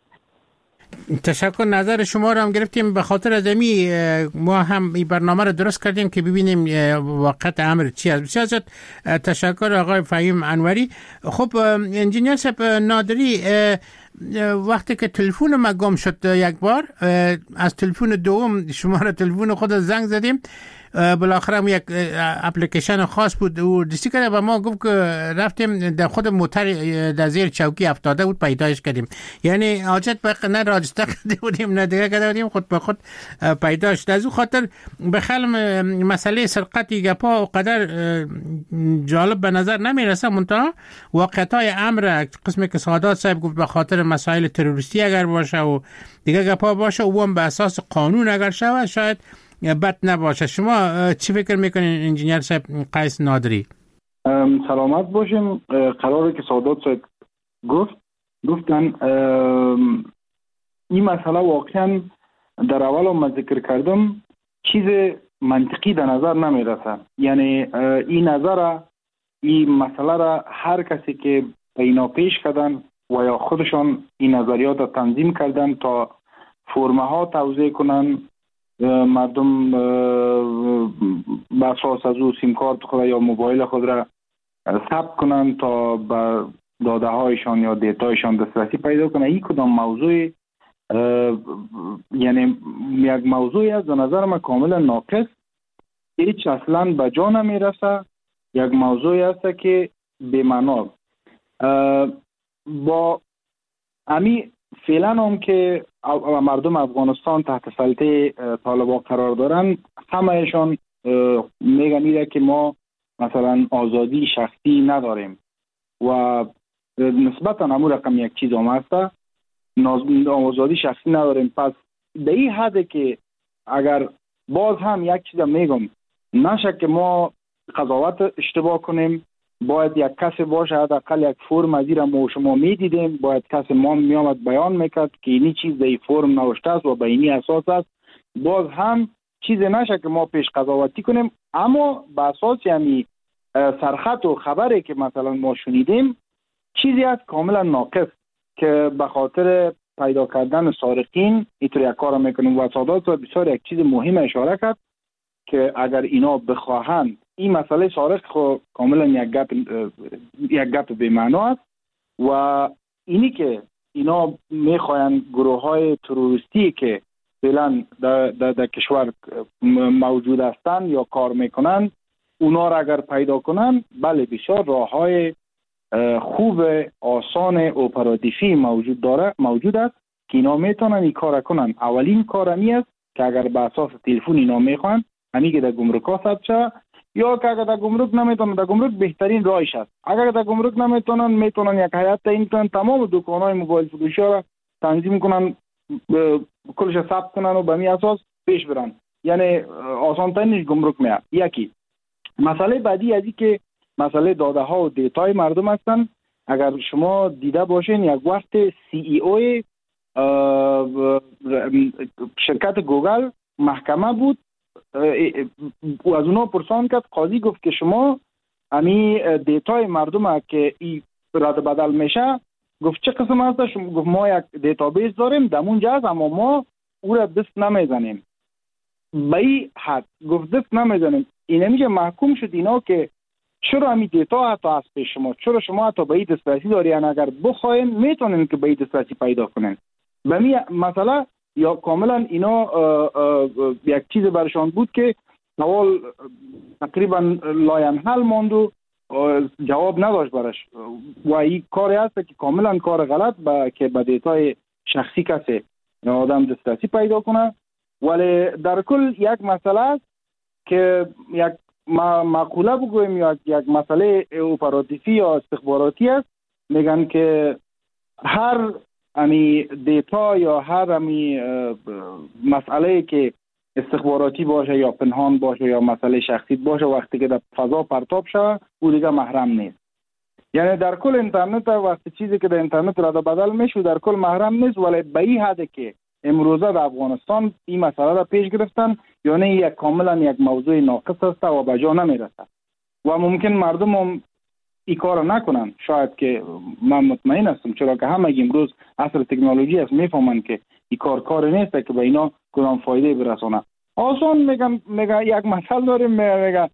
تشکر. نظر شما رو هم گرفتیم. به خاطر از امی ما هم این برنامه رو درست کردیم که ببینیم واقعیت امر چی است. بسیار زیاد تشکر آقای فهیم انوری. خب انجینیر صاحب نادری، وقتی که تلفن ما گم شد یک بار، از تلفن دوم شماره تلفن خود زنگ زدیم، بالاخره هم یک اپلیکیشن خاص بود و دستی کرده و ما گفت که رفتیم در خود موتر در زیر چوکی افتاده بود پیدایش کردیم. یعنی حاجت به نه راجسته کرده بودیم نه دیگه کرده بودیم، خود به خود پیداش. از اون خاطر به خیلی مسئله سرقتی گپا و قدر جالب به نظر نمیرسه، منتها واقعیت های امر قسمی که سعادت صاحب گفت به خاطر مسائل تروریستی اگر باشه و دیگه گپا باشه و هم به اساس قانون اگر شود شاید بد نباشه. شما چی فکر میکنین انجینیر صاحب قیس نادری؟ سلامت باشیم. قراره که سعادت صاحب گفت گفتن این مسئله واقعا در اول هم ذکر کردم چیز منطقی در نظر نمیرسه. یعنی این نظر این مسئله را هر کسی که اینا پیش کردن و یا خودشان این نظریات را تنظیم کردن تا فرمه ها توضیح کنن، مردم به اساس از او سیم کارت خود یا موبایل خود را ثبت کنن تا به داده هایشان یا دیتایشان دسترسی پیدا کنن. این کدام موضوع یعنی یک موضوعی است به نظر من کاملا ناقص، هیچ اصلا به جا نمیرسه. یک موضوعی است که بی‌معنا. با امی فعلا هم که مردم افغانستان تحت سلطه طالبان قرار دارن، همهشان میگن ایده که ما مثلا آزادی شخصی نداریم و نسبتا امور رقم یک چیز هم هسته، آزادی شخصی نداریم. پس به این حده که اگر باز هم یک چیز میگم نشه که ما قضاوت اشتباه کنیم، باید یک کسی باشه حداقل یک فرم از این ما شما میدیدیم، باید کسی ما میامد بیان میکرد که اینی چیز در این فرم نوشته است و به اینی اساس است. باز هم چیز نشه که ما پیش قضاوتی کنیم، اما به اساس یعنی سرخط و خبری که مثلا ما شنیدیم چیزی است کاملا ناقص که به خاطر پیدا کردن سارقین اینطور یک کار میکنیم. و سعادت بسیار یک چیز مهم اشاره کرد که اگر اینا بخواهند این مسئله سارق خو کاملا یک گپ یک گپ بی معنا است و اینی که اینا میخواین گروه های تروریستی که فعلا در, در, در کشور موجود هستند یا کار میکنن اونا را اگر پیدا کنن، بله بسیار راه های خوب آسان اپراتیفی موجود داره موجود است که اینا میتونن این کار کنن. اولین کار می است که اگر به اساس تلفن اینا میخوان همین که در گمرک ها ثبت شه، یا که اگر در گمرک نمیتونن، در گمرک بهترین راهش است. اگر در گمرک نمیتونن میتونن یک هیئت تعیین کنن تمام دکان‌های موبایل فروشی را تنظیم کنن، کلش ثبت کنن و به می اساس پیش برن. یعنی آسان ترینش گمرک میاد. یکی مسئله بعدی ازی که مسئله داده ها و دیتای مردم هستن. اگر شما دیده باشین یک وقت سی ای او شرکت گوگل محکمه بود و از اونا پرسان کرد، قاضی گفت که شما امی دیتای مردم که ای رد بدل میشه، گفت چه قسم هستش؟ گفت ما یک دیتابیس داریم دمونجا هست اما ما او را دست نمیزنیم. به این حد گفت دست نمیزنیم. این همیشه محکوم شد اینا که چرا امی دیتا حتی از پیش شما، چرا شما حتی به این دسترسی دارین، اگر بخواین میتونین که به این دسترسی پیدا کنین. به می مثلا یا کاملا اینا اه اه اه یک چیز برشان بود که اول تقریبا لاینحل ماند و جواب نداشت برش و این کاری هست که کاملا کار غلط با که به دیتای شخصی کسی آدم دسترسی پیدا کنه. ولی در کل یک مسئله است که یک مقوله بگویم یا یک مسئله اپراتیفی یا استخباراتی است، میگن که هر امی دیتا یا هر امی مسئله که استخباراتی باشه یا پنهان باشه یا مسئله شخصی باشه، وقتی که در فضا پرتاب شود او دیگه محرم نیست. یعنی در کل اینترنت وقتی چیزی که در اینترنت رد و بدل میشه در کل محرم نیست، ولی به این حد که امروزه در افغانستان این مسئله را پیش گرفتن، یعنی یک کاملا یک موضوع ناقص است و به جا نمیرسد و ممکن مردم هم این کار نکنن. شاید که من مطمئن هستم، چرا که همه امروز عصر تکنولوژی است، میفهمن که این کار کار نیست که به اینا کدام فایده برسونه. آسان میگم میگه یک مثال داریم، میگه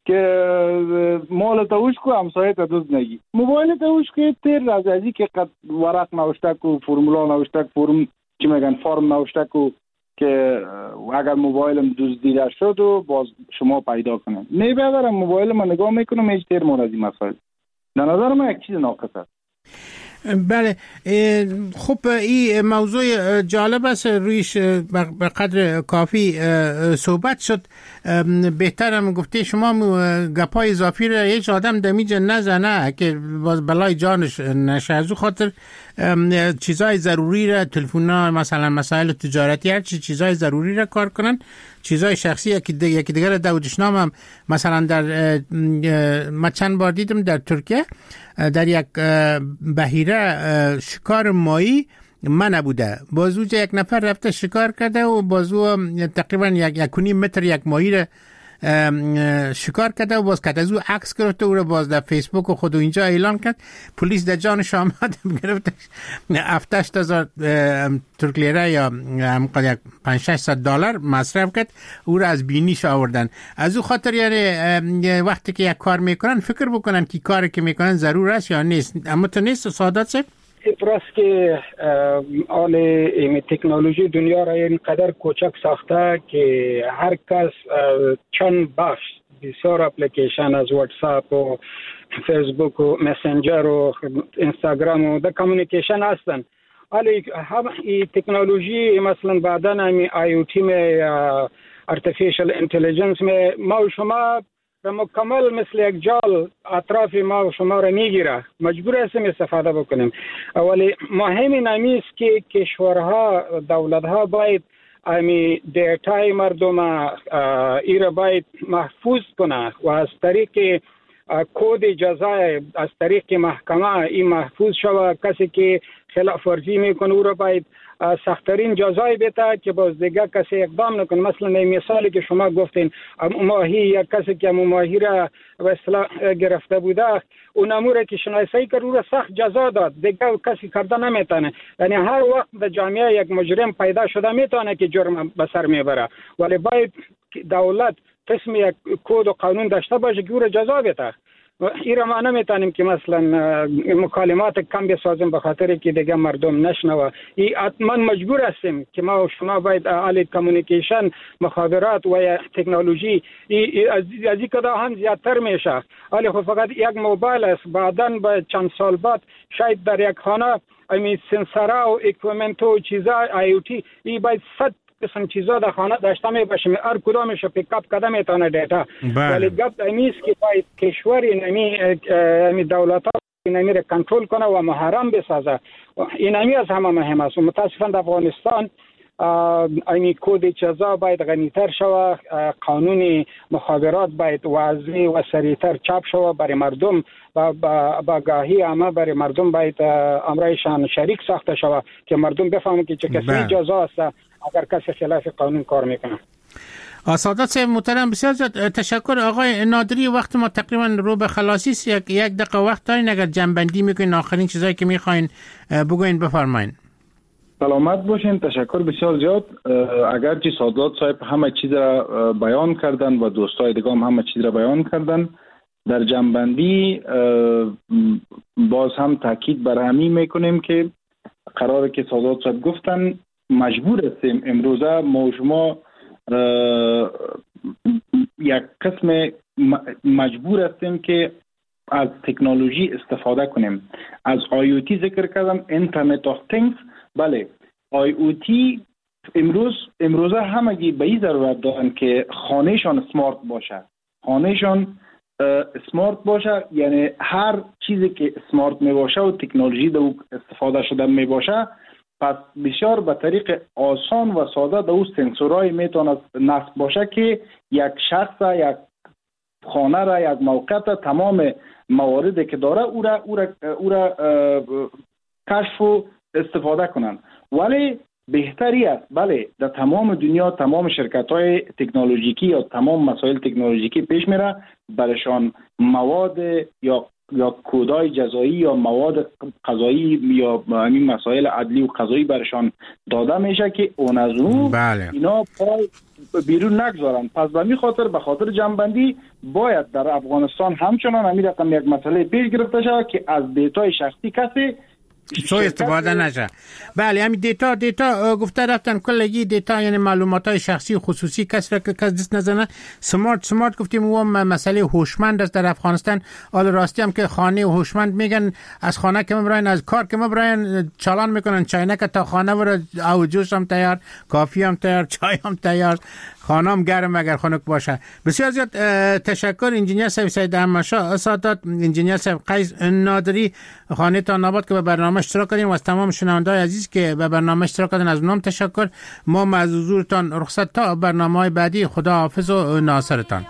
که مال توش کو همسایه تا دوست نگی، موبایل توش که تیر از ازی که قد ورق نوشته کو، فرمولا نوشته کو، فرم چی میگن فرم نوشته کو که اگر موبایلم دزدیده شد و باز شما پیدا کنید. میبرم موبایل ما نگاه میکنم هیچ تیر مورد این مسائل. در نظر من یک چیز ناقص است. بله، خب این موضوع جالب است، رویش به قدر کافی صحبت شد. بهترم گفته شما گپای اضافی را هیچ آدم دمیجه نزنه که بلای جانش نشه. از خاطر چیزای ضروری را، تلفن‌ها مثلا مسائل تجارتی، هر چی چیزای ضروری را کار کنن، چیزای شخصی یکی دیگه یکی دیگه داودشنام هم مثلا در ما چند بار دیدم در ترکیه در یک بحیره شکار ماهی من نبوده، بازو یک نفر رفته شکار کرده و بازو تقریبا یک یکونی متر یک ماهی را شکار کرده و باز کرد، از او عکس گرفته او را باز در فیسبوک و خود اینجا اعلان کرد. پلیس در جانش آمد، گرفت هفتاد هزار ترک لیره یا همقدر پنج شصت دلار مصرف کرد، او را از بینیش آوردن. از او خاطر یعنی وقتی که یک کار میکنن فکر بکنن که کاری که میکنن ضرور است یا نیست. اما تو نیست سعادت صاحب؟ راست که آل این تکنولوژی دنیا را اینقدر کوچک ساخته که هر کس چند بخش بسیار اپلیکیشن از واتساپ و فیسبوک و مسنجر و اینستاگرام و در کمیونیکیشن هستن. ولی هم این تکنولوژی مثلا بعدا همی آی او تی می ارتفیشل انتلیجنس می ما و شما و مکمل مثل یک جال اطراف ما و شما را میگیره، مجبور هستیم استفاده بکنیم. ولی مهم این است که کشورها، دولتها باید امی دیتای مردم ایره باید محفوظ کنه و از طریق کود جزای از طریق محکمه این محفوظ شود. کسی که خلاف ورزی میکنه او را باید سخت‌ترین جزای بده که باز دیگه کسی اقدام نکنه. مثلا این مثالی که شما گفتین ماهی، یک کسی که ماهی را به اصطلاح گرفته بوده اون امور که شناسایی کرد او را سخت جزا داد، دیگه کسی کرده نمیتونه. یعنی هر وقت در جامعه یک مجرم پیدا شده میتونه که جرم به سر میبره، ولی باید دولت قسم یک کد و قانون داشته باشه که او را جزا بده. این را ما نمیتونیم که مثلا مکالمات کم بسازیم به خاطر که دیگه مردم نشنوه. من مجبور هستیم که ما و شما باید آل کمیونیکیشن، مخابرات و تکنولوژی از این کدا هم زیادتر میشه. ولی خب فقط یک موبایل است، بعداً به چند سال بعد شاید در یک خانه امی سنسرها و اکویپمنت و چیزا آی او تی ای باید صد قسم چیزا در خانه داشته می باشه، هر کدامش پیکاپ کده میتونه دیتا. ولی گپ اینیست که باید کشور نمی نمی دولت‌ها نمی را کنترل کنه و محرم بسازه. این نمی از همه مهم است. متاسفانه در افغانستان این کد جزا باید غنی‌تر شوه، قانون مخابرات باید واضح و سریعتر چاپ شوه برای مردم و با گاهی همه برای مردم باید امرایشان شریک ساخته شوه که مردم بفهمن که چه کسی جزا است اگر کسی خلاف قانون کار میکنه. سعادت صاحب محترم بسیار زیاد تشکر. آقای نادری، وقت ما تقریبا رو به خلاصی است، یک یک دقیقه وقت دارین، اگر جنبندی میکنین آخرین چیزایی که میخواین بگوین بفرمایین. سلامت باشین. تشکر بسیار زیاد. اگرچه سعادت صاحب همه چیز را بیان کردن و دوستای دیگه هم همه چیز را بیان کردن، در جنبندی باز هم تاکید بر همین میکنیم که قراره که سعادت صاحب گفتن مجبور هستیم امروزه ما شما یک قسم مجبور هستیم که از تکنولوژی استفاده کنیم. از آی او تی ذکر کردم، اینترنت آف تینگز. بله، آی او تی امروز امروزه همگی به این ضرورت دارن که خانهشان سمارت باشه. خانهشان سمارت باشه یعنی هر چیزی که سمارت می باشه و تکنولوژی دو استفاده شده می باشه، پس بسیار به طریق آسان و ساده دو سنسورای میتونه نصب باشه که یک شخص، یک خانه را، یک موقع تمام مواردی که داره او را او را, او را کشف و استفاده کنن. ولی بهتری است بله در تمام دنیا تمام شرکت های تکنولوژیکی یا تمام مسائل تکنولوژیکی پیش میره، برشان مواد یا یا کودای جزایی یا مواد قضایی یا همین مسائل عدلی و قضایی برشان داده میشه که اون از اون بله. اینا پای بیرون نگذارن. پس به می خاطر به خاطر جنبندی باید در افغانستان همچنان همین رقم یک مسئله پیش گرفته شود که از دیتای شخصی کسی سوء استفاده نشه. بله، همین دیتا دیتا گفته رفتن کلگی دیتا یعنی معلومات های شخصی و خصوصی کس را که کس دست نزنه. سمارت سمارت گفتیم و مسئله هوشمند است در افغانستان. آل راستی هم که خانه هوشمند میگن از خانه که مبراین از کار که مبراین چالان میکنن چاینک تا خانه ور او جوش هم تیار، کافی هم تیار، چای هم تیار، خانه هم گرم اگر خنک باشه. بسیار زیاد تشکر انجینیر صاحب سید احمدشاه سادات، انجینیر صاحب قیس نادری، خانه تا ناباد که به برنامه اشتراک کردیم و از تمام شنونده‌های عزیز که به برنامه اشتراک کردن از اونم تشکر. ما از حضورتان رخصت تا برنامه‌های بعدی. خدا حافظ و ناصرتان.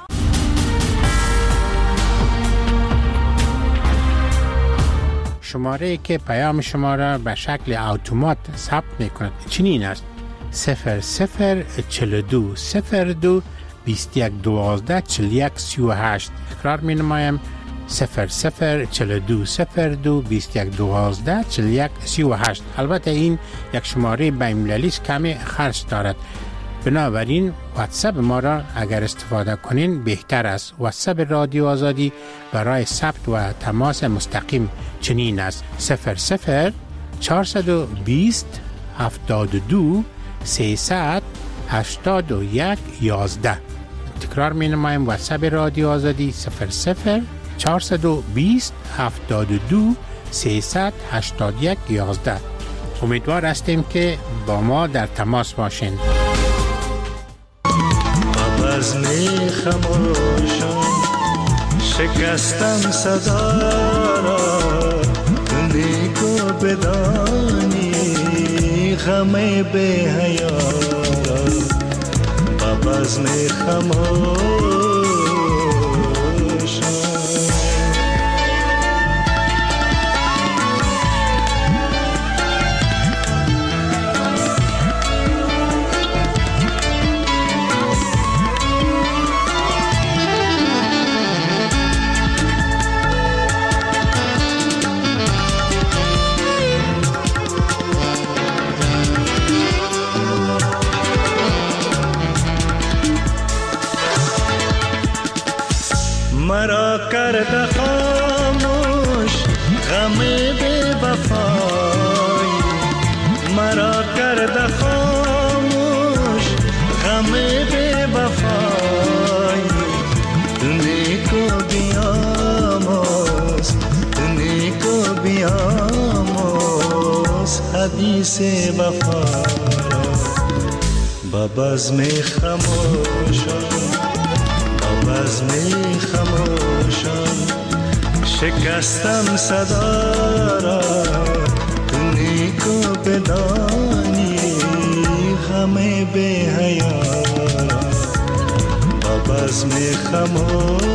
شماره که پیام شما را به شکل اتومات ثبت می‌کند چنین است: صفر صفر چهل و دو صفر دو بیست و یک دوازده چهل و یک سی و هشت. تکرار می‌نمایم: صفر صفر چهل و دو صفر دو بیست و یک دوازده چهل و یک سی و هشت. البته این یک شماره بین‌المللی است، کمی خرج دارد، بنابراین واتساپ ما را اگر استفاده کنین بهتر است. واتساپ رادیو آزادی برای ثبت و تماس مستقیم چنین است: صفر صفر چهارصد و بیست هفتاد و دو سیصد هشتاد و یک یازده. تکرار می نمایم: واتساپ رادیو آزادی صفر صفر چهارصد و بیست هفتاد و دو سیصد هشتاد و یک یازده. امیدوار هستیم که با ما در تماس باشین. بزم خموشان شکستم صدا را، نیکو بدانی غم به حیا را. بزم خموشان مرا کرده خاموش غم بی وفای، مرا کرده خاموش غم بی وفای. نیکو بیاموز نیکو بیاموز حدیث وفا با بزم خموشان. بزم خموشان شکستم صدا را، نیکو بدانی غم بزم خموشان